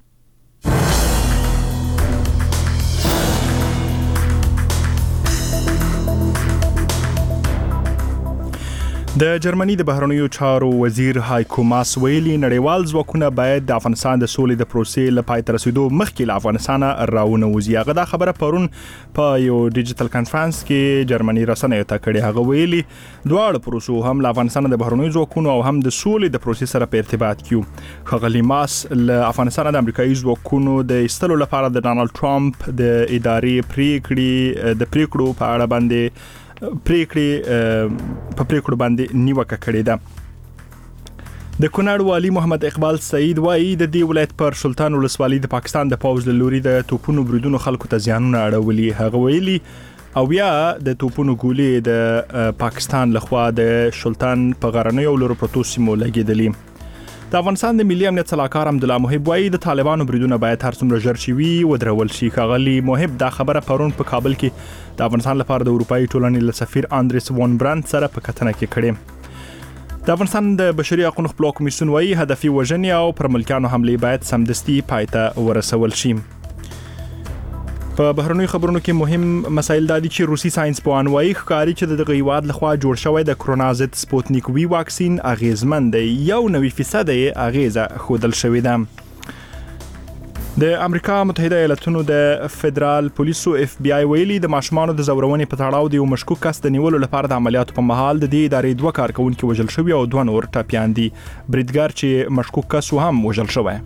د جرمني د بهرنیو چارو وزیر هایکو ماس ویلي نړیوال ځواکونه باید د افغانستان د سولې د پروسې له پای ته رسیدو مخکې له افغانستانه راونوځي. هغه دا خبره پرون په یو ډیجیټل کانفرنس کې جرمني رسنیو ته کړې. هغه ویلي دواړه پروسو هم له افغانستان د بهرنیو ځواکونو او هم د سولې د پروسې سره په ارتباط کې. ښاغلي ماس له افغانستان د امریکایي ځواکونو د ایستلو لپاره د ډانلډ ټرمپ د ادارې پریکړې د پریکړو په اړه باندې پریکړې په پریکړو باندې نیوکه کړې ده. د کونړ والی محمد اقبال سعید وایي د دې ولایت پر سلطان ولسوالۍ د پاکستان د پوځ له لوري د توپونو بریدونو خلکو ته زیانونه اړولي. هغه ویلي او یا د توپونو ګولې د پاکستان لخوا د سلطان په غرنیو لورو پروتو سیمو لګېدلي. د افغانستان د ملي امنیت سلاکار عبدالله محب وایي د طالبانو بریدونه باید هر څومره ژر شي وي ودرول شي. ښاغلي محب دا خبره پرون په کابل کې د افغانستان لپاره د اروپایي ټولنې له سفیر اندریس وان برانت سره په کتنه کې کړې. د افغانستان د بشري حقوقو خپلواک کمیسیون وایي هدفي وژنې او پر ملکیانو حملې باید سمدستي پای ته ورسول شي. په بهرنیو خبرونو کې مهم مسایل دا دي چې روسي ساينس پوهان وایي ښکاري چې د هیواد لخوا جوړ شوی د کرونا ضد سپوتنیک وی واکسین اغیزمن دی، یو نوي فیصد یې اغیزه ښودل شوې ده. د امریکا متحده ایالاتونو د فدرال پولیسو اف بی آی ویلي د ماشومانو د زورونې په تړاو د یو مشکوک کس د نیولو لپاره د عملیاتو په مهال د دې ادارې دوه کارکونکي وژل شوي او دوه نور ټپیان دي. بریدګر چې مشکوک کس هم وژل شوی.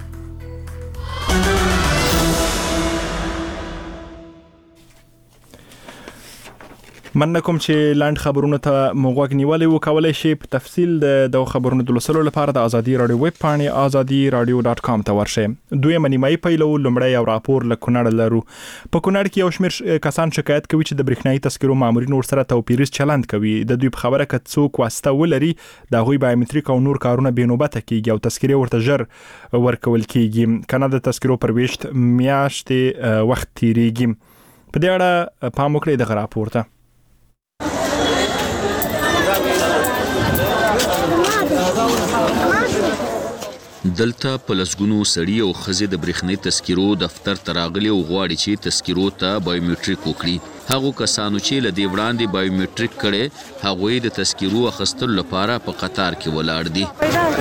من کوم چې لاند خبرونه ته موغوګ نیولې و کولای شي په تفصیل د خبرونو د لوستلو لپاره د ازادي رادیو ویب پاڼې ازادي رادیو ډاټ کام ته ورشئ. دوی منیمای پیلو لمړی یو راپور له کونړ لرو. په کونړ کې یو شمېر کسان شکایت کوي چې د برېښنايي تذکرو مامورین ورسره توپیریز چلند کوي. د دوی په خبره کې څوک واسطه ولري د هغوی بایومټریک او نور کارونه بې نوبته کیږي او تذکرې ورته ژر ورکول کیږي. کنه د تذکرو پر ویشت میاشتې وخت تیریږي. په دې اړه پام وکړئ د راپور ته. دلته په لسګونو سړي او ښځې د برېښنايي تذکرو دفتر ته راغلي او غواړي چې تذکرو ته بایومټریک وکړي. هغو کسانو چې له دې وړاندې بایومټریک کړي هغوی د تذکرو اخیستلو لپاره په قطار کې ولاړ دي.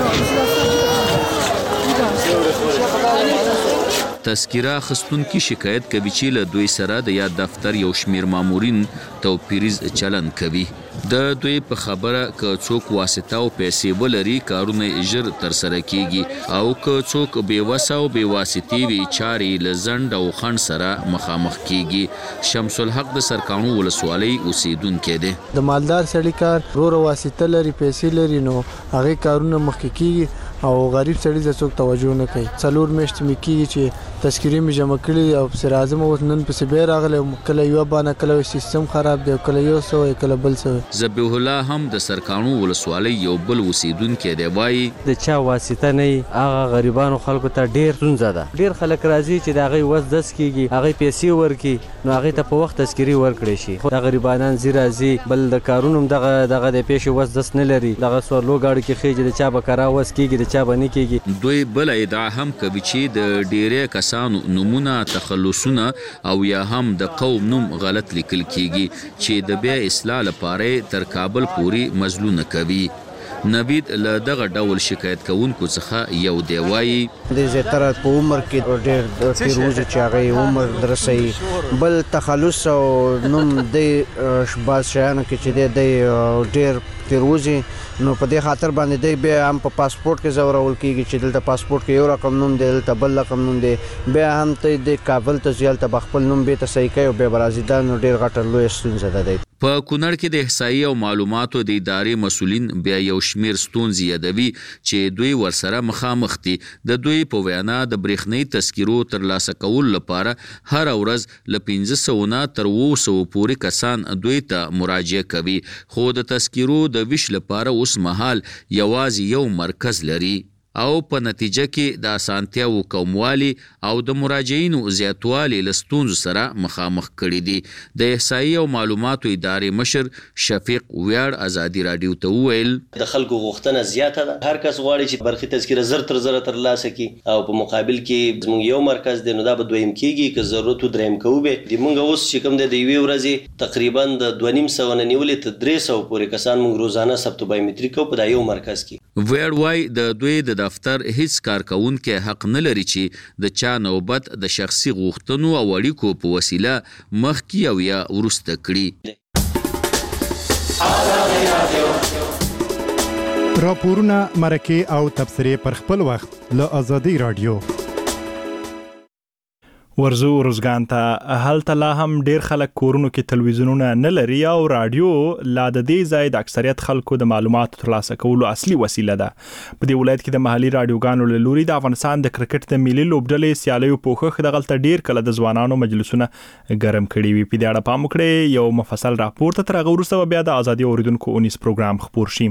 تذکره اخیستونکي شکایت کوي چې له دوی سره د یاد دفتر یو شمېر مامورین توپیریز چلند کوي. د دوی په خبره ک څوک واسطه او پیسې ولري کارونه ژر تر سره کیږي او ک څوک بې وسه او بې واسطې وي چارې له ځنډ او خنډ سره مخامخ کیږي. شمس الحق د سرکانو ولسوالۍ اوسیدونکی دی. د مالدار سړي کار ورو واسطه لري پیسې لري نو هغه کارونه مخکې کیږي او غریب سړي ځکه څوک توجه نه کوي. څلور میاشتې مې کیږي چې تذکرې مې جمع کړې او سر اعظم اوس نن پسې به راغلی کله یو باندې کله سیستم خراب دی کله یو څه کله بل څه. ذبیح الله هم د سرکانو ولسوالۍ یو بل اوسیدونکی دی. وایي د چا واسطه نه هغه غریبانو خلکو ته ډیر ستونزه ده. ډیر خلک راځي چې د هغې وس دس کیږي هغې پیسې ورکړي نو هغې ته په وخت تذکرې ورکړی شي. خو د غریبانان ځي راځي بل د کارونو هم دغه دغه د پیسې وس دس نه لري. دغه سوارلو ګاډو کې خېږي د چا به کرا وس کیږي د چا به نه کیږي. دوی بل ادعا هم کوي چې د ډیرې کسانو نمونه تخلصونه او یا هم د قوم نوم غلط لیکل کیږي چې د بیا اصلاح لپاره تر کابل پوري مزلونه کوي. نوید له دغه ډول شکایت کوونکو څخه یو دی. وایي د زیاتره په عمر کې ډېر تیروزي چې هغه عمر درسي بل تخلص او نوم د باز شیانو کې چې د ډېر تیروزي نو په دې خاطر باندې دی بیا هم په پاسپورت کې زورول کیږي چې دلته پاسپورت کې یو رقم نوم دی دلته بل رقم نوم دی بیا هم ته د کابل ته ځل ته خپل نوم به ته صحیح کوي او بیا برازي دا نو ډېر غټه لوی ستونزه ده. په کونړ کې د احصایې او معلوماتو د ادارې مسولین بیا یو شمیر ستونزې یادوي چې دوی ورسره مخامخ دي. د دوی په وینا د برېښنايي تذکیرو ترلاسه کولو لپاره هر ورځ له پنځه سوه نه تر اووه سوه پورې کسان دوی ته مراجعه کوي خو د تذکیرو د ویش لپاره اوس مهال یوازې یو مرکز لري او په نتیجه کې د اسانتیاو کوموالي او د مراجعینو زیاتوالي له ستونزو سره مخامخ کړي دي. د احصایې او معلوماتو ادارې مشر شفیق ویاړ ازادي راډیو ته وویل د خلکو غوښتنه زیاته ده. هر کس غواړي چې برخي تذکره زر تر زر ترلاسه کړي او په مقابل کې زموږ یو مرکز دی نو دا به دویم کیږي که ضرورت و دریم کوو به د موږ اوس چې کوم دی د یوې ورځې تقریبا د دوه نیم سوه نه نیولې تر درې سوه پورې کسان موږ روزانه ثبت بایومټریک کوو په دا یو مرکز کې. ویاړ وایي د دوی د دفتر هیڅ کارکونکي حق نه لري چې د چا نوبت د شخصي غوښتنو او اړیکو په وسیله مخکې او یا وروسته کړي. راپورونه مرکه او تبصرې پر خپل وخت له آزادي رادیو. ورزو روزګان ته هلته لا هم ډیر خلک کورونو کې تلویزیونونه نه لري او رادیو لا د دې ځای د اکثریت خلکو د معلوماتو ترلاسه کولو اصلي وسیله ده. په دې ولایت کې د محلي رادیوګانو له لوري د افغانستان د کرکټ د ملي لوبډلې سیالیو پوښښ دغلته ډیر کله د ځوانانو مجلسونه ګرم کړي وي. په دې اړه پام وکړئ. یو مفصل راپور ته تر هغه وروسته بیا د ازادي اوریدونکو اونیس پروګرام خپور شي.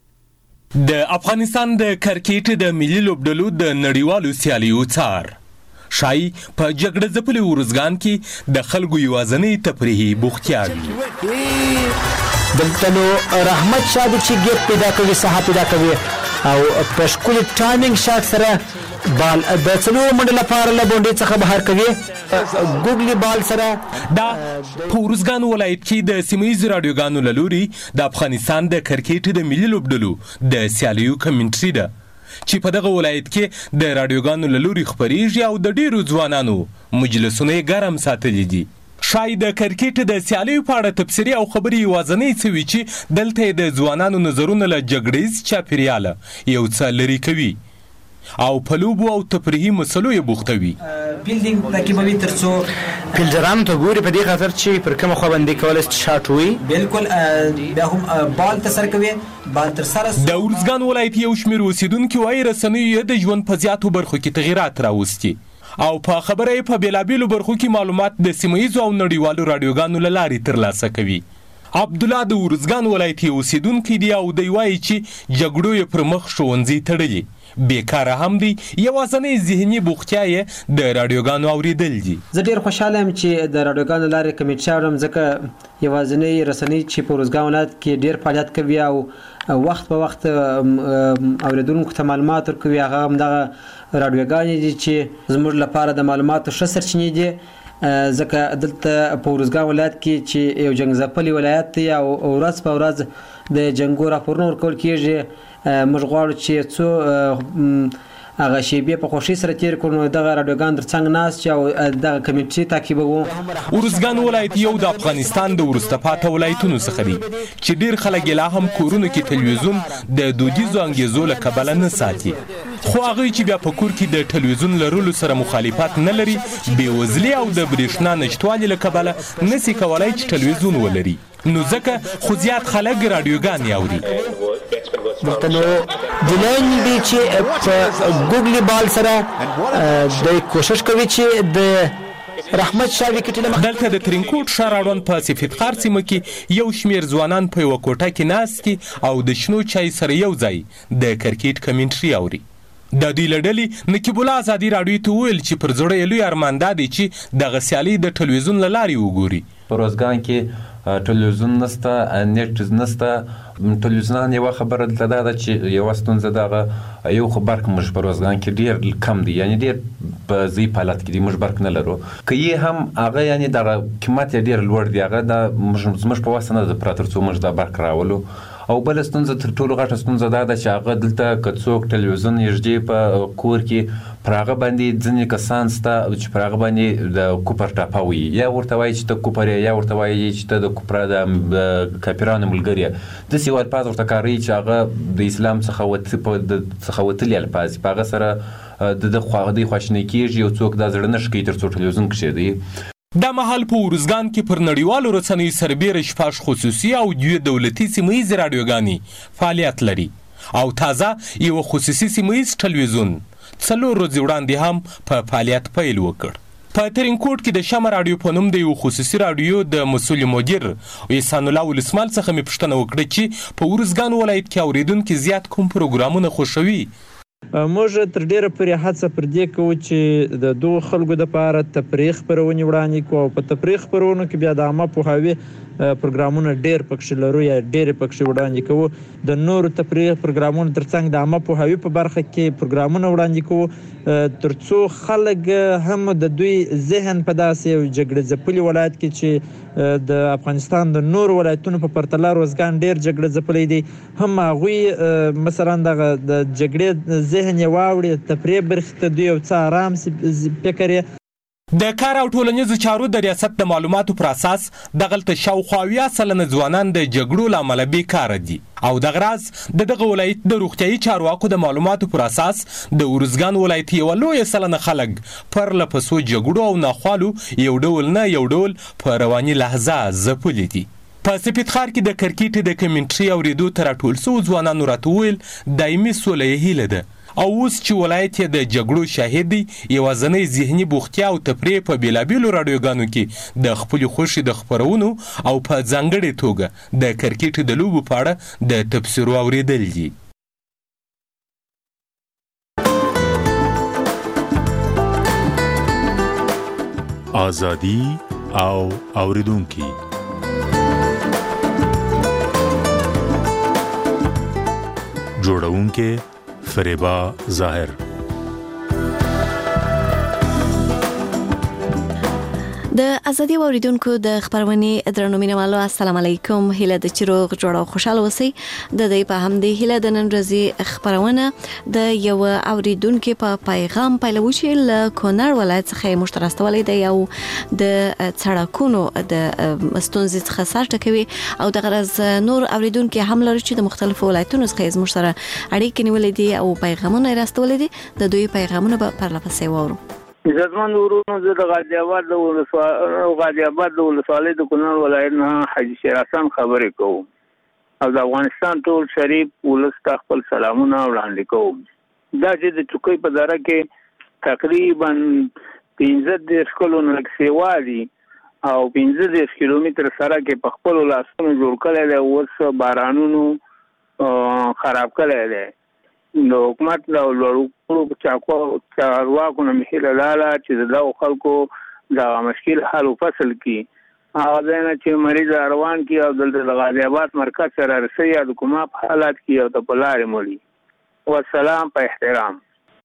د افغانستان د کرکټ د ملي لوبډلو د نړیوالو سیالیو څار شای په جګړه ځپلي ورزګان کې د خلکو یوازنۍ تفریحي بوختیا وي. دلته نو رحمت شاه د چې ګیپ پیدا کوي ساحه پیدا کوي او په ښکلي ټایمینګ شاټ سره بال د څلورو منډو لپاره له بونډې څخه بهر کوي ګوګلي بال سره. دا په ورزګان ولایت کې د سیمهیزو راډیوګانو له لوري د افغانستان د کرکټ د ملي لوبډلو د سیالیو کمنټري ده چې په دغه ولایت کې د راډیوګانو له لوري خپریږي او د ډیرو ځوانانو مجلسونه یې ګرم ساتلي دي. شاید د کرکټ د سیالیو په اړه تبصرې او خبرې یوازنۍ څه وي چې دلته د ځوانانو نظرونه له جګړیز چاپیریاله یو څه لرې کوي او په لوبو او تفریحي مسلو یې بوختوي. فیلډینګ پکې به وي تر څو فیلډرانو ته ګوري په دې خاطر چې پر کومه خوا باندې کولی شي شاټ ووي. بالکل بیا هم بال ته سر کوي بال تر سره. د ورزګان ولایت یو شمېر اوسېدونکي وایي رسنیو د ژوند په زیاتو برخو کې تغیرات راوستي او په خبره یې په بېلابېلو برخو کې معلومات د سیمهیزو او نړیوالو راډیوګانو له لارې ترلاسه کوي. عبدالله د ورزګان ولایت اوسېدونکی دی او دی وایي چې جګړو یې پر مخ ښوونځي تړلي بیکاره هم دی یوازنۍ ذهني بوختیا یې د راډیوګانو اورېدل دي. زه ډېر خوشحاله یم چې د راډیوګانو لارې کمیټه اورم ځکه یوازنۍ رسنۍ چې په ورزګان ولایت کې ډېر فعالیت کوي او وخت په وخت اورېدونکو ته معلومات ورکوي. هغه همدغه راډیوګانې دي چې زموږ لپاره د معلوماتو ښه سرچینې دي ځکه دلته په ورزګان ولایت کې چې یو جنګ ځپلي ولایت دی او ورځ په ورځ د جنګو راپورونه ورکول کېږي. موږ غواړو چې څو هغه شیبې په خوشي سره تیر کړو دغه رادیوګان ترڅنګ ناس چې او دغه کمیټې تعقیبوو. ورزګان ولایت یو د افغانستان د وروسته پاتې ولایتونو څخه دی چې ډیر خلک لا هم کورونو کې تلویزیون د دودیزو انګیزو له کبله نه ساتي، خو هغه چې بیا په کور کې د تلویزیون لرلو سره مخالفت نه لري، بېوزلي او د برېښنا نشتوالي له کبله نسي کولای چې تلویزیون ولري، نو ځکه خو زیات خلک رادیوګانې اوري. دلته نو دلین دی چې په ګوګل بال سره د کوشش کوي چې د رحمت شاه وکټ دلته د ترینکوټ ښار اړوند په سفیدخار سیمه کې یو شمیر ځوانان په یوه کوټه کې ناست دي او د شنو چای سره یو ځای د کرکټ کمنټري اوري. د دوی له ډلې نقیب الله ازادي راډیو ته وویل چې پر زړه یې لوی ارمان دا دی چې دغه سیالي د تلویزیون له لارې وګوري. په روزګان کې تلویزیون نسته، نت نسته. تلویزیون یوه خبره دلته دا ده چې یوه ستونزه دغه یو خو برق موږ په روزګان کې ډېر کم دی، یعنی ډېر په ضعیف حالت کې دی، موږ برق نه لرو. که یې هم هغه یعنی دغه قیمت یې ډېر لوړ دی، هغه د زموږ په وسه نه ده پوره تر څو موږ دا برق راولو. او بله ستونزه تر ټولو غټه ستونزه دا ده چې هغه دلته که څوک تلویزیون نږدې په کور کې پر هغه باندې ځینې کسان شته چې پر هغه باندې د کوپر ټاپه وي، یا ورته وایي چې ته کوپر یې، یا ورته وایي چې ته د کوپره د کاپیرانو ملګری یې، داسې یو الفاظ ورته کاروي چې هغه د اسلام څخه وتلي الفاظ په هغه سره د ده خواشینی کېږي، یو څوک دا زړه نه ښه کوي تر څو تلویزیون کښېږدي. دا مهال په ورزګان کې پر نړیوالو رسنیو سربیره شپږ خصوصي او دوه دولتي سیمه ییزې راډیوګانې فعالیت لري او تازه یوه خصوصي سیمه ییز تلویزیون څلور ورځې وړاندې هم په فعالیت پیل وکړ. په ترینکوټ کې د شمع راډیو په نوم د یو خصوصي راډیو د مسؤل مدیر احسان الله ولسمال څخه مې پوښتنه وکړه چې په ورزګان ولایت کې اورېدونکي زیات کوم پروګرامونه خوښوي. موږ تر ډیره پورې هڅه پر دې کوو چې د دغو خلکو دپاره تفریح خپرونې وړاندې کړو او په تفریح خپرونو کې بیا د عامه پوهاوي پروګرامونه ډیر پکښې لرو یا ډېرې پکښې وړاندې کوو. د نورو تفریح پروګرامونو ترڅنګ د عامه پوهاوي په برخه کې پروګرامونه وړاندې کوو تر څو خلک هم د دوی ذهن په داسې یو جګړه ځپلي ولایت کې چې د افغانستان د نورو ولایتونو په پرتله روزګان ډیر جګړه ځپلی دی، هم هغوی مثلا دغه د جګړې ذهن یې واوړي، تفریح برخې ته دوی یو څه ارام فکر یې. د کار او ټولنیزو چارو د ریاست د معلوماتو پر اساس دغلته شاوخوا اویا سلنه ځوانان د جګړو له امله بیکاره دي او دغه راز د دغه ولایت د روغتیایي چارواکو د معلوماتو پر اساس د ورزګان ولایت یوه لویه سلنه خلک پرله پسو جګړو او ناخوالو یو ډول نه یو ډول په رواني لحظه ځپلي دي. په سپیدخار کې د کرکټ د کمنټري اورېدو ته راټول سوو ځوانانو راته وویل دایمي سوله یې هیله ده او اوس چې ولایت یې د جګړو شاهد دی، یوازنۍ ذهني بوختیا او تفریح په بېلابېلو راډیوګانو کې د خپلې خوښې د خپرونو او په ځانګړې توګه د کرکټ د لوبو په اړه د تبصرو اورېدل دي. ازادي او اوریدونکي جوړونکي فریبا ظاهر. د ازادي اوریدونکو د خبرونې درنو مینوالو السلام علیکم، هیله د چې روغ جوړ او خوشاله اوسئ. د دې په همدې هیله د نن ورځې خبرونه د یو اوریدونکو په پیغام پیلوي چې له کونړ ولایت څخه مشترستولې د یو د سړکونو د ستونزې څخه سر ټکوي او د غرض نور اوریدونکو هم لري چې د مختلفو ولایتونو څخه زموږ سره اړیکې نیولې دي او پیغامونه راستولې دي. د دوی پیغامونه به پرله پسې واورو. عزتمن ورونو، زه د غازی آباد د غازی آباد د ولسوالۍ د کونړ ولایت نه حاجي شیر حسن خبرې کوم او د افغانستان ټول شریف ولس ته خپل سلامونه وړاندې کوم. دا چې د چوکۍ په دره کې تقریبا پنځه دېرش کلونه لږ سیوا دي او پنځه دېرش کیلومتر سړک یې په خپلو لاسونو جوړ کړی دی، اوس بارانونو خراب کړی دی. د حکومت له لوړو چارواکو نه مې هیله لاله چې د دغو خلکو دغه مشکل حل و فصل کړي، هغه ځای نه چې مریض روان کړي او دلته د غازی آباد مرکز سره رسوي یا د کوما په حالات کې او ته په لارې مړي. والسلام په احترام.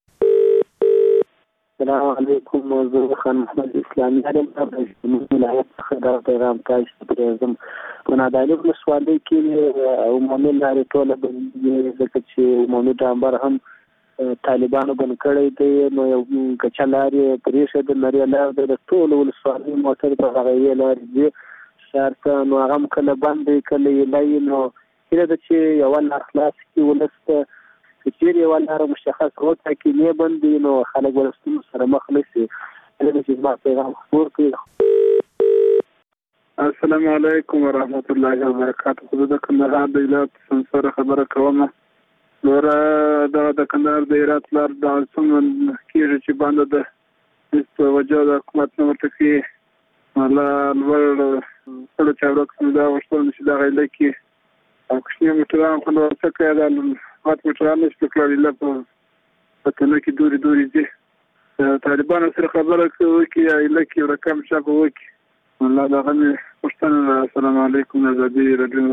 السلام علیکم، زه خان محمد اسلامي یم د ولایت څخه دا پیغام تاسو ته راځم. په نادعلي ولسوالۍ کې عمومي لارې ټوله بندي، ځکه چې عمومي ډامبر هم طالبانو بند کړی دی نو یو کچا لارې پرېښه د نری لار د ټول ولسوالۍ موټر په هغه یې لارې دي ښار ته نو هغه هم کله بند دی کله یې لای نو هیله ده چې یوه لار خلاص کړي ولس ته که چیرې یوه لاره مشخص وټاکي نه بند وي نو خلک به له ستونزو سره مخ نه شي هیله ده چې زما پیغام خپور کړي. السلام علیکم ورحمت الله وبرکاته. خو د کندهار د ایلات سره خبره کوم. نوره دغه د کندهار د ایرات لار دغه څومره کېږي چې بنده ده په وجه د حکومت نه ورته کې له لوړ سړو چارواکو څخه دا غوښتل نه چې دغه ایله کې او کوچني موټران خو نو څه کوي دا غټ موټران نه شي تللی ایله په تنه کې دورې دورې ځي طالبانو سره خبره وکړي یا ایله کې رقم شاک وکړي الله دغه مې پوښتنه. السلام علیکم ازادي راډیو.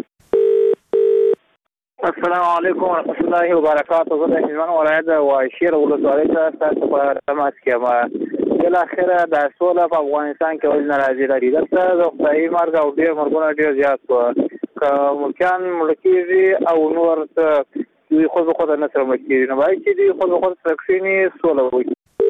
السلام علیکم ورحمۃ اللہ وبرکاتہ. زه د هلمند ولایت واشیر ولسوالۍ څخه تاسو په تماس کې یم. بالاخره د سوله په افغانستان کې ولې ناراضي لري دلته د خدایي مرګ او ډېر مرګونه ډېر زیات شو که ملکیان مړه کېږي او نور څه دوی خود به خود نه سره مړه کېږي نو باید چې دوی خود به خود سره کښېني سوله وکړي.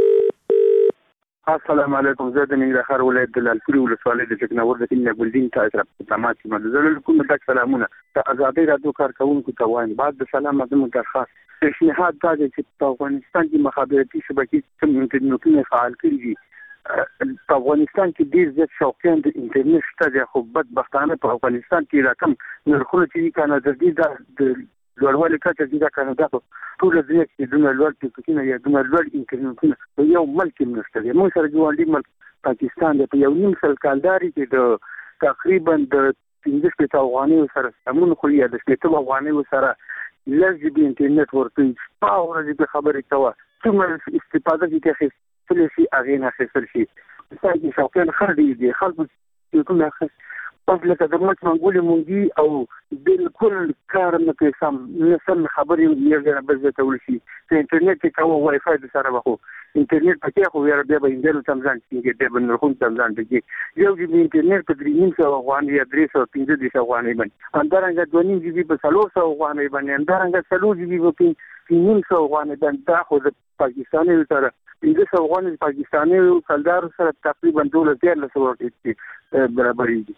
السلام علیکم. زه د ننګرهار ولایت د لالپورې ولسوالۍ د ټکناور د کلي ګلدین ته سره په تماس کې یم. زه له کوم تک سلامونه د ازادۍ راډیو کارکوونکو ته وایم. بعد د سلام زموږ درخواست پیشنهاد دا دی چې په افغانستان کې مخابراتي شبکې کوم انټرنیټونه فعال کړي دي. په افغانستان کې ډېر زیات شوقیان د انټرنیټ شته دي خو بدبختانه په افغانستان کې رقم نرخونه چې کنه د دې د لوړوالي کچه دي دا کنه دا ټول دې چې دومره لوړ ټیکنالوژي یا دومره لوړ انټرنیټونه په یو ملک کې نشته دي. موږ سره ګاونډي ملک پاکستان دی په یو نیم سل کالداري کې د تقریبا د پنځه شپېته افغانیو سره سمون خو یا د شپېته افغانیو سره لږ جبي انټرنیټ ورکوي. شپه ورځ به خبرې کوه څومره استفاده دي کې اخیستلی شي هغې نه اخیستل شي. مثال کې شوقیان ښه ډېر دي خلکو ټلیفون اخیست پس لکه د مچ منګولې مونږي او بالکل کار نه کوي سم نه سم خبرې یو ځای بل ځای ته وشي. په انټرنیټ کې کومه وای فای د سره به خو انټرنیټ پکې خو بیا بیا به انډیلو تم ځان کېږي بیا به نرخونه تم ځان کېږي. یو جي بي انټرنیټ په درې نیم سوه افغانۍ یا درې سوه پنځه دېرش افغانۍ باندې همدارنګه دوه نیم جي بي په څلور سوه افغانۍ باندې همدارنګه څلور جي بي په پنځه نیم سوه افغانۍ باندې دا خو د پاکستانیو سره پنځه سوه افغانۍ پاکستانیو کلدارو سره تقریبا دولس دیارلس سوه برابرېږي.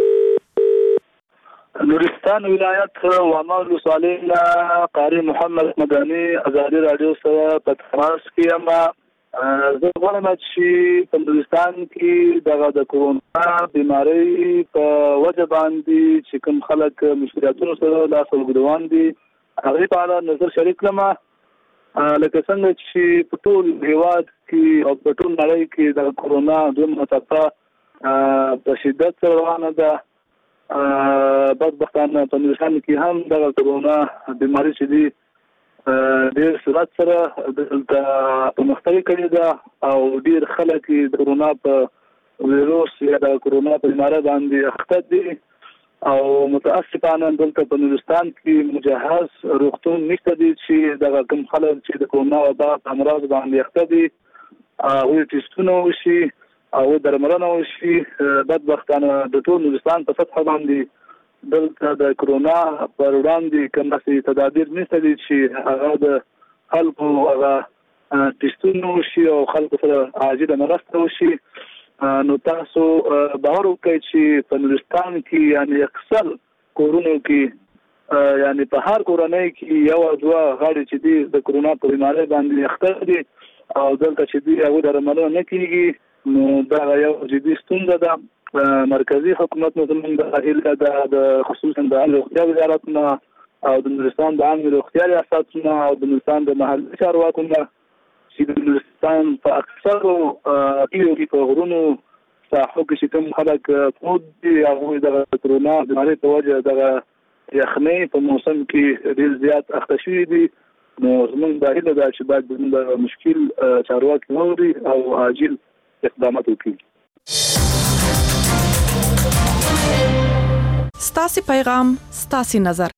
نورستان ولایت واما ولسوالۍ نه قاری محمد مدني ازادي راډیو سره په تماس کې یم. زه غواړم چې په نورستان کې دغه د کورونا بیمارۍ په وجه باندې چې کوم خلک مشکلاتونو سره لاس اوږدوان دي هغې په اړه نظر شریک کړم. لکه څنګه چې په ټول هېواد کې او په ټول نړۍ کې د کورونا دویمه څپه په شدت سره روانه ده. بدبختانه په نورستان کې هم دغه کورونا بیماري چې دي ډېر سرعت سره دلته پرمختګ کړې ده او ډېر خلک د کورونا په ویروس یا د کورونا په بیمارۍ باندې اخته دي او متاسفانه دلته په نورستان کې مجهز روغتون نشته دي چې دغه کوم خلک چې د کورونا وبا په امراض باندې اخته دي هغوی ټسټونه وشي او درملنه وشي. بدبختانه د ټول نورستان په سطحه باندې دلته د کورونا پر وړاندې کوم داسې تدابیر نشته دي چې هغه د خلکو هغه ټسټونه وشي او خلکو سره عاجله مرسته وشي. نو تاسو باور وکړئ چې په نورستان کې یعنې اکثر کورونو کې یعنې په هر کورنۍ کې یو او دوه غړي چې دي د کورونا په بیمارۍ باندې اخته دي او دلته چې دي هغوی درملنه نه کېږي نو دا یو جدي ستونزه ده. مرکزي حکومت نو زموږ د هیله ده د خصوصا د عامه روغتیا وزارت نه او د نورستان د عامه روغتیا ریاست نه او د نورستان د محلي چارواکو نه چې د نورستان په اکثرو کلیو کې په غرونو ساحو کې چې کوم خلک پروت دي هغوی د کورونا بیمارۍ په وجه دغه یخنۍ په موسم کې ډېر زیات اخته شوي دي. نو زموږ د هیله ده چې باید د مشکل چارواکي واوري او عاجل اقدامات وکړي. ستاسو پیغام ستاسو نظر.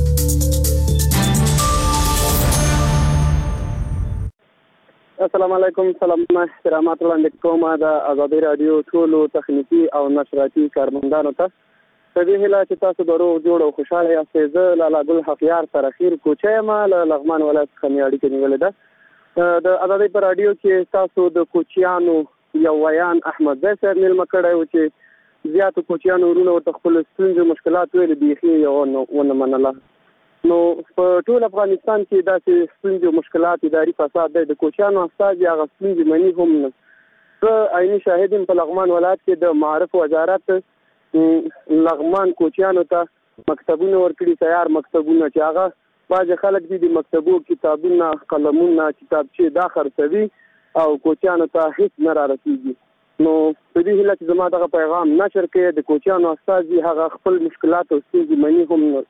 السلام علیکم. سلامونه احترامات وړاندې کوم د ازادي راډیو ټولو تخنیکی او نشراتي کارمندانو ته. په دې هیله چې تاسو د روغ جوړ او خوشاله یاستئ. زه لالا ګل حقیار سرخیر کوچی یم له لغمان ولایت څخه مې اړیکه نیولې ده. د ازادۍ په راډیو کې تاسو د کوچیانو یو ویان احمد زی صاحب میلمه کړی و چې زیاتو کوچیانو ورونه ورته خپل ستونزې مشکلات ویلې بیخي یې ونه منله. نو په ټول افغانستان کې داسې ستونزې او مشکلات اداري فساد دی. د کوچیانو استازي هغه ستونزې مني هم نه. زه عیني شاهد یم په لغمان ولایت کې د معارف وزارت لغمان کوچیانو ته مکتبونه ورکړي، تیار مکتبونه چې هغه بعضې خلک دي د مکتبو کتابونه قلمونه کتابچې دا خرڅوي او کوچیانو ته هیڅ نه را رسیږي. نو په دې هیله چې زما دغه پیغام نشر کړي د کوچیانو استازي هغه خپل مشکلات او ستونزې مني هم نه.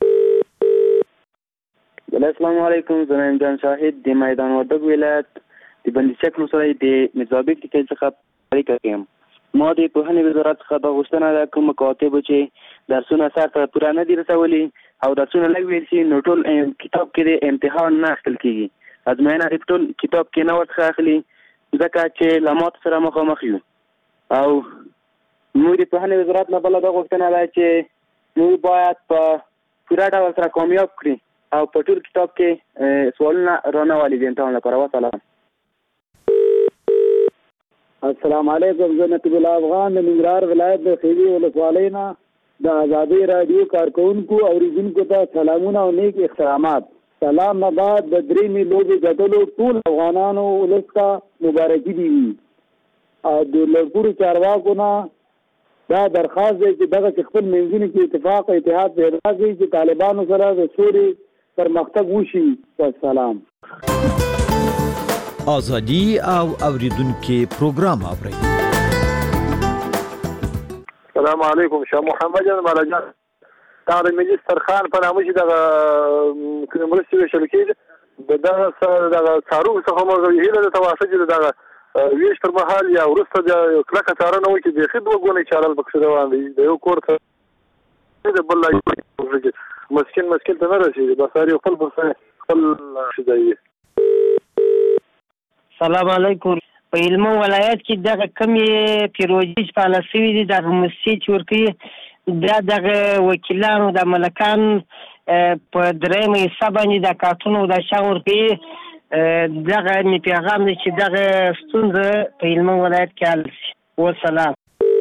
السلام علیکم. زه یم جان شاهد د میدان وردګ ولایت د بندي چک ولسوالۍ د میرزابک ټکي څخه اړیکه کوم. ما د پوهنې وزارت څخه دا غوښتنه ده کوم مکاتب چې درسونه سر ته پوره نه دي رسولي او درسونه لږ ویل شي نو ټول کتاب کې د امتحان نه اخیستل کېږي. ازموینه د ټول کتاب کې نه ورڅخه اخلي ځکه چې له ماتو سره مخامخ یو. او موږ د پوهنې وزارت نه بله دا غوښتنه ده چې موږ باید په پوره ډول سره کامیاب کړي او په ټول کتاب کې سوالونه رانه والي د امتحان لپاره. وسلام. السلام علیکم. زه نقیب الله افغان د ننګرهار ولایت د خیری ولسوالۍ نه د ازادۍ راډیو کارکونکو او اوریدونکو ته سلامونه او نیک احترامات. سلام نه بعد د درېیمې لوبې ګټلو ټول افغانانو ولس ته مبارکي دي وي او د لږپوړو چارواکو نه دا درخواست دی چې دغه چې خپل منځونو کې اتفاق او اتحاد پیدا کړي چې طالبانو سره د سولې پرمختګ وشي. والسلام. آزادی او اوریدونکو پروګرام اورئ. السلام علیکم. شاه محمد جان مالاجان دا د ملي سترخان په نامه چې دغه کوم مرستې ویشل کېږي د دغه دغه څاروي څخه موږ هیله د توافق چې دغه ویش پر مهال یا وروسته د کلکه څارنه وکړي د خې دوه ګونې چارل پکښې روان دي. د یو کور ته د بل لای مسکین مسکین ته نه رسېږي بس هر یو خپل خپل شي. سلام علیکم. په علمو ولایت کې دغه کمې پیروژي چې پاله سوي دي دغه موسسې چې ورکوي دا دغه وکیلانو د ملکان په درېیمه حصه باندې د کارتونو د شا ورکوي. دغه مې پیغام دی چې دغه ستونزه په علمو ولایت کې حل شي. والسلام.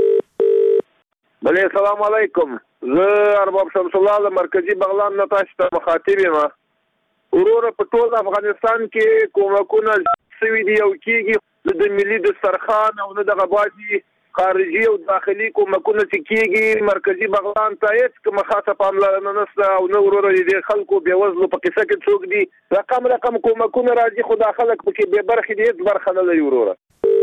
بلې السلام علیکم. زه ارباب شمس الله د مرکزي بغلان نه تاسو ته مخاطب یم. وروره په ټول افغانستان کې کومکونه سوي دي او کېږي د ملي دسترخوان او نه دغه بعضې خارجي او داخلي کومکونه چې کېږي مرکزي بغلان ته هېڅ کومه خاصه پاملرنه نشته او نه وروره د دې خلکو بېوزلو په قصه کې څوک دي. رقم رقم کومکونه راځي خو دا خلک پکې بې برخې دي هېڅ برخه نه لري. وروره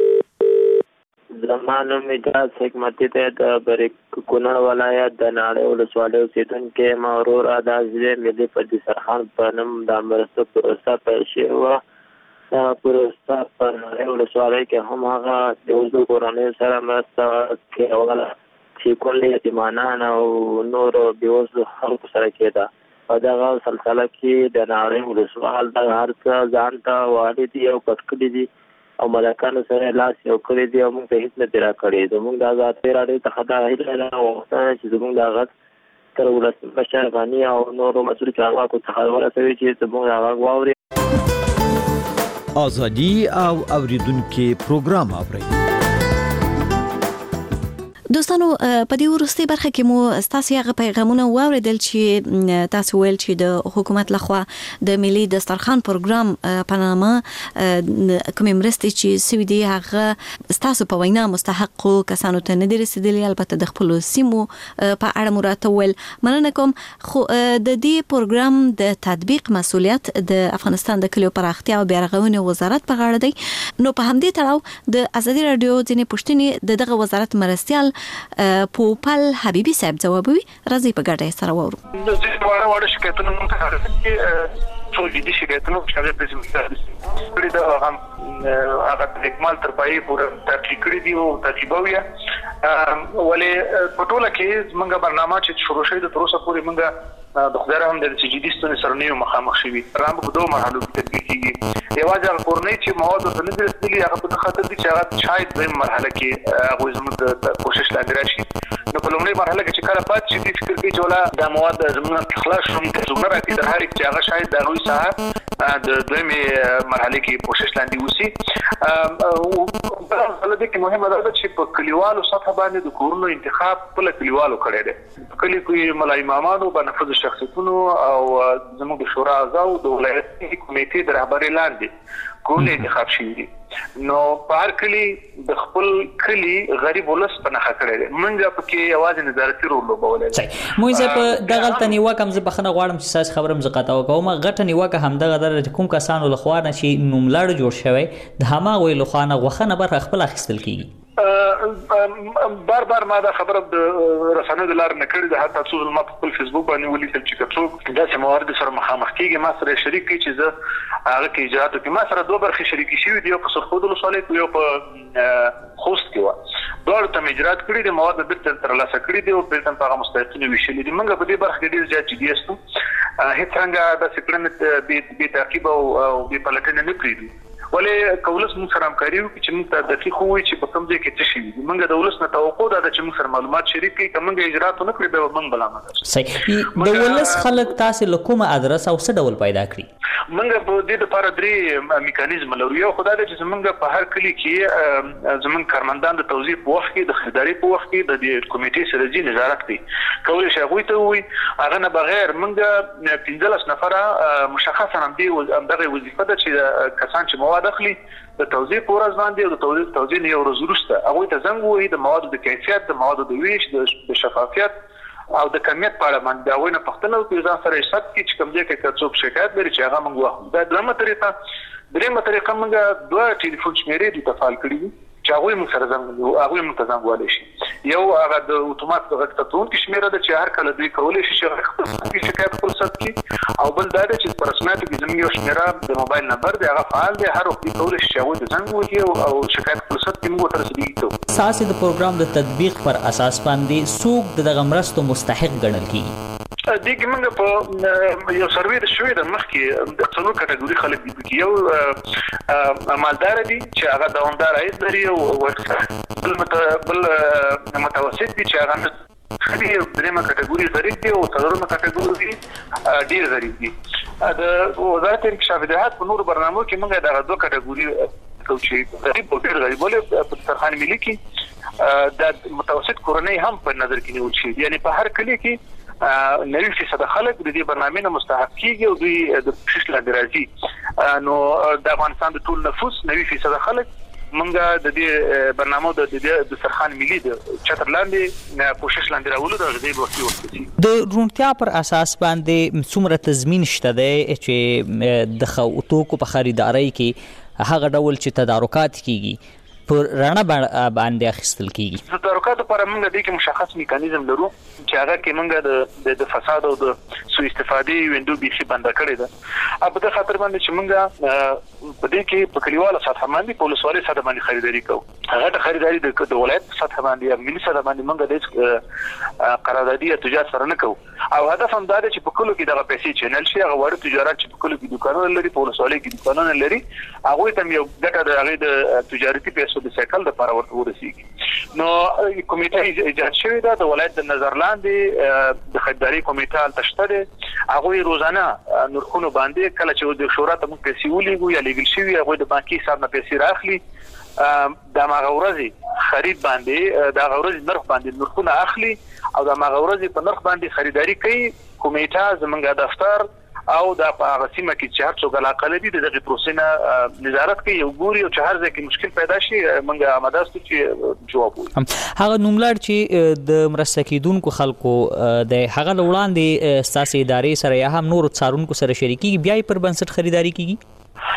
زما نوم اجاز حکمتي دی د کونړ ولایت د ناړۍ ولسوالۍ اوسېدونکی یم. وروره دا ځلې ملي په دسترخوان په نوم دا مرسته پروسه پیل شوې وه. دا پروسه په ناړۍ ولسوالۍ کې هم هغه د اوږدو کورنیو سره مرسته کوله چې کل یتیمانان او نورو بېوزلو خلکو سره کېده. په دغه سلسله کې د ناړۍ ولسوال دغه هر څه ځان ته والي دي او پټ کړي دي او ملکانو سره لاس یو کړی دی او موږ ته هېڅ نه دي راکړی. زموږ د ازادۍ راډیو څخه دا هیله ده او غوښتنه چې زموږ د غږ تر ولسمشر غني او نورو مسؤلو چارواکو څخه ورسوي چې زموږ د غږ واوري. آزادی او اوریدونکو پروګرام اورئ. دوستانو په دې وروستي برخه کې مو ستاسو هغه پیغامونه واوریدل چې تاسو ویل چې د حکومت لخوا د ملي دسترخوان پروګرام په نامه کومې مرستې چې سوي دي هغه ستاسو په وینا مستحقو کسانو ته نه دي رسیدلي. البته د خپلو سیمو په اړه مو راته وویل. مننه کوم. خو د دې پروګرام د تطبیق مسؤلیت د افغانستان د کلیو پراختیا او بیارغونې وزارت په غاړه دی. نو په همدې تړاو د ازادي راډیو ځینې پوښتنې د دغه وزارت مرستیال پوپل حبیبي صاحب ځوابوي. راځي په ګډه سره وورو. د دې وړه وړه شکایتونه موږ ته راځي څو جدي شکایتونه چې هغه د زموږ کړي دا هم هغه د اکمال تر پای پورې تحقیق کړی دی او تعقیبوي. ولې په ټوله کې موږ برنامه چې شروع شوه د تر اوسه پورې موږ د خدای رحم د جدي ستونزې سره نه مخامخ شوي رام په دوه مرحلو کې تطبیق کیږي یوازې هغه کورنۍ چې مواد ته نه رسېدلي هغه په خاطر دي چې هغه شاید دویم مرحله کې هغوی زموږ د کوشش لاندې راشي نو په لومړۍ مرحله کې چې کله پاتې شي دوی فکر کوي چې ولا دا مواد زموږ خلاص شوم که څوک نه راکړي در حال چې هغه شاید د هغوی ساحه د دویمې مرحلې کې کوشش لاندې وسي بله مسله دې کې مهمه دا ده چې په کلیوالو سطحه باندې د کورونو انتخاب خپله کلیوالو کړی دی په کلي کې ملا امامانو به نفوذ شخصیتونو او زموږ د شورا اعضاو د ولایتي کمیټې د رهبرۍ لاندې کورونه انتخاب شوي دي نو په هر کلي د خپل کلي غریب ولس په نښه کړی دی موږ پکې یوازې نظارتي رول لوبولی دی موږ زه په دغلته نیوکه هم زه بخښنه غواړم چې ستاسې خبره م زه قطع وکوم غټه نیوکه همدغه ده چې کوم کسانو له خوا نه چې نوملړ جوړ شوی د هماغوی له خوا نه غوښه نه برخه خپله اخیستل کېږي بار بار ما دا خبره د رسنیو د لارې نه کړې ده حتی څو ځله ما په خپل فیسبوک باندې ولیکل چې که څوک داسې موارد سره مخامخ کېږي ما سره شریک کړي چې زه هغه کې اجراات وکړي ما سره دوه برخې شریکې شوي دي یو په سرخود ولسوالۍ کې یو په خوست کې وه دواړو ته مې اجراات کړي دي مواد مې بېرته ترلاسه کړي دي او بېرته مې په هغه مستحقینو ویشلي دي موږ په دې برخه کې ډېر زیات جدي یاستو هېڅ رنګه داسې کړنې بې تعقیبه او بې پلټنې نه پرېږدو ولې که ولس موږ سره همکاري وکړي چې موږ ته دقیق ووایي چې په کوم ځای کې څه شوي دي موږ د ولس نه توقع دا ده چې موږ سره معلومات شریک کړي که موږ اجرات ونه کړي بیا به موږ بلامت صحیح د ولس خلک تاسې له کومه ادرس او څه ډول پیدا کړي موږ په دې دپاره درې میکانیزم لرو یو خو دا ده چې زموږ په هر کلي کې زموږ کارمندان د توزیع په وخت کې د خریداري په وخت کې د دې کمیټې سره ځي نظارت کوي کولی شي هغوی ته ووایي هغه نه بغیر موږ پنځلس نفره مشخصا همدغه وظیفه ده چې کسان چې مواد اخلي د توزیع په ورځ باندې او د توزیع توزیع نه یو ورځ وروسته هغوی ته زنګ ووهي د موادو د کیفیت د موادو د ویش د شفافیت او د کمیت په اړه باندې د هغوی نه پوښتنه وکړي ځان سره حساب کړي چې کوم ځای کې که څوک شکایت لري چې هغه موږ واخلو دا دویمه طریقه درېیمه طریقه موږ دوه ټلیفون شمېرې دي تفعال کړي دي چې هغوی موږ سره زنګ هغوی موږ ته زنګ وهلی شي یو هغه د اتومات غږ ثبتوونکې شمېره ده چې هر کله دوی کولی شي چې هغه شکایت خپل ثبت کړي او بل دا ده چې په رسمیاتو کې زموږ یو شمېره د موبایل نمبر دی هغه فعال دی هر وخت دوی کولی شي چې هغوی ته زنګ ووهي او شکایت خپل ثبت کړي موږ ورته رسېدګي کوو ستاسې د پروګرام د تطبیق پر اساس باندې څوک د دغه مرستو مستحق ګڼل کېږي دې کې موږ په یو سروې د شوې ده مخکې د څلور کټګوري خلک دي پکې یو مالدار دي چې هغه دوامدار عاید لري او بل بل متوسط دي چې هغه خدي درېمه کټګوري غریب دي او څلورمه کټګوري ډېر غریب دي د وزارت انکشاف دهات په نورو برنامو کې موږ دغه دوه کټګوري کوو چې غریب او ډېر غریب ولې په دسترخوان ملي کې د متوسط کورنۍ هم په نظر کې نیول شي یعنی په هر کلي کې نوي فیصده خلک د دې برنامې نه مستحق کېږي او دوی د کوشش لاندې راځي نو د افغانستان د ټول نفوس نوي فیصده خلک موږ د دې برنامو د دسترخوان ملي د چتر لاندې کوشش لاندې راولو د غذایي وختي وختي د روڼتیا پر اساس باندې څومره تضمین شته دی چې د توکو په خریدارۍ کې هغه ډول چې تدارکات کېږي پر رڼا باندې اخیستل کېږي د تدارکاتو لپاره موږ دې کې مشخص میکانیزم لرو چې هغه کې موږ د فساد او د سوء استفادې وینډو بیخي بنده کړې ده او په دې خاطر باندې چې موږ په دې کې په کلیواله سطحه باندې په ولسوالۍ سطحه باندې خریداري کوو هغه د خریداري د ولایت سطحه باندې یا ملي سطحه باندې موږ د قراردادي یا تجارت سره نه کوو او هدف هم دا دی چې په کلو کې دغه پیسې چینل شي هغه واړه تجارت چې په کلو کې دوکانونه لري په ولسوالۍ کې دوکانونه لري هغوی ته یو ګټه د هغې د تجارتي پیسو د سایکل لپاره ورته ورسېږي نو کمیټه ایجاد شوې ده د ولایت د نظر لاندې د خریداري کمیټه هلته شته دی هغوی روزانه نرخونو باندې کله چې د شورا ته موږ پیسې ولیږو یا لیږل شوي هغوی د بانکي حساب نه پیسې رااخلي د هماغه ورځې خرید باندې د هغه ورځې نرخ باندې نرخونه اخلي او د هماغه ورځې په نرخ باندې خریداري کوي کمیټه زموږ دفتر او د هغه سیمه کې چې هر څوک علاقه لري د دغه پروسې نه نظارت کوي او ګوري او چې هر ځای کې مشکل پیدا شي موږ آماده یو چې جواب وایو هغه نوملړ چې د مرسته کیدونکو خلکو د هغه وړاندې ستاسو ادارې سره یا هم نور څارونکو سره شریکي بیا پر بنسټ خریداري کیږي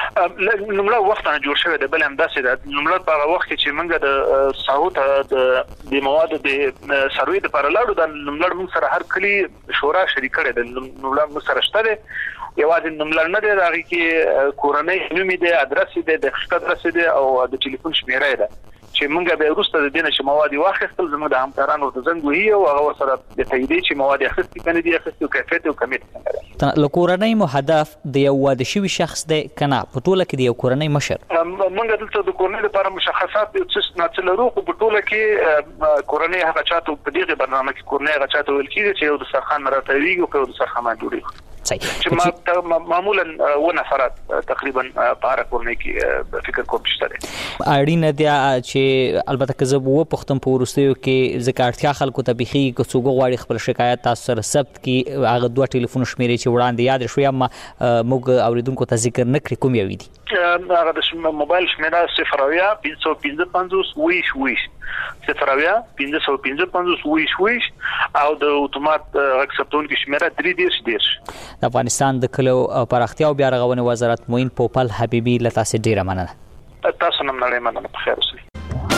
نوملړ وخت نه جوړ شوی دی بل هم داسې ده نوملړ په هغه وخت کې چې موږ د ساحو ته د موادو د سروې دپاره لاړو دا نوملړ موږ سره هر کلي شورا شریک کړی دی نوملړ موږ سره شته دی یوازې نوملړ نه دی د هغې کې کورنۍ نوم یې دی ادرس یې دی د خښت ادرس یې دی او د ټلیفون شمېره یې ده چې چې موږ به وروسته د دینه چې مواد واخیستل زموږ د همکارانو د زنګوهي او هغه سره د تایید چې مواد اخیستل کنه دي اخیستل کیفیت او کمیت څنګه له کورنۍ مو هدف د یو واده شوی شخص دی کنه په ټوله کې د یو کورنۍ مشر موږ دلته د کورنۍ لپاره مشخصات څه نه څلورو په ټوله کې کورنۍ هغه چاته په دغه برنامه کې کورنۍ هغه چاته ویل کیږي چې یو د سرخان مراتبي او په د سرخان جوړي چې معمولا و نفرات تقریبا په هر کورنۍ کې فکر کوم شته اړینه دی چې البته که زه و پختم په ورستیو کې ذکرتیا خلکو ته بخي که څوک غواړي خپل شکایت تاسو سره ثبت کی هغه دوه ټلیفون شمیرې چې وړاندې یاد شوی اما موږ اوریدونکو ته ذکر نکړي کوم یو دي هغه د موبایل شمیره صفر اویا پنځه پنځه پنځوس ویش ویش صفر اویا پنځه پنځه پنځوس ویش ویش او د اتومات اکسپټون کې شمیره درې دیش دیش د افغانستان د کلو پراختیا او بیا رغونې وزارت موین پوپل حبیبي لتاسه ډیره مننه تاسو نن نړۍ مننه په خیر اوسئ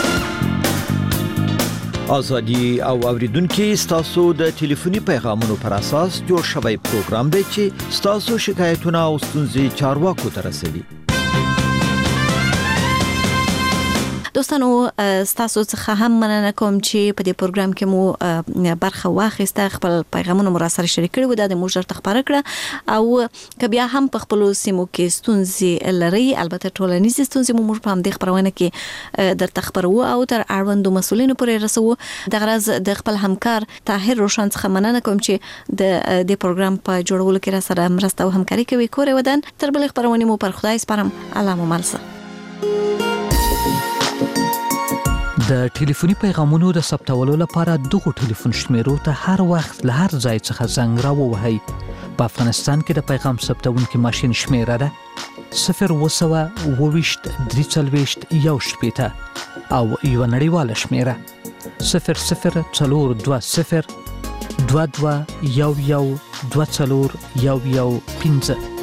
ازادي او اوریدونکو ستاسو د ټلیفوني پیغامونو پر اساس جوړ شوی پروګرام دی چې ستاسو شکایتونه او ستونزې چارواکو ته رسوي دوستانو ستاسو څخه هم مننه کوم چې په دې پروګرام کې مو برخه واخیسته خپل پیغامونه مو را سره شریک کړي د موږ ته خبره کړه او که بیا هم په خپل سیمو کې ستونزې لري البته ټولنیزې ستونزې مو موږ په همدې خبرونه کې درته خبرو او تر اړوندو مسولینو پورې رسو د غرض د خپل همکار طاهر روشن څخه مننه کوم چې د دې پروګرام په جوړولو کې را سره مرسته او همکاري کوي کور ودان تر بل خبرونه مو پر خدای سپارم الله مو ملسه د ټلیفوني پیغامونو د ثبتولو لپاره دغه ټلیفون شمیرو ته هر وخت له هر ځای څخه زنګ راووهئ. په افغانستان کې د پیغام ثبتونکي ماشین شمیره ده صفر وسوه اوويشت درې څلوېښت یو شپېته او یو نړیواله شمیره صفر صفر څلور دوه صفر دوه دوه یو یو دوه څلور یو یو پنځه.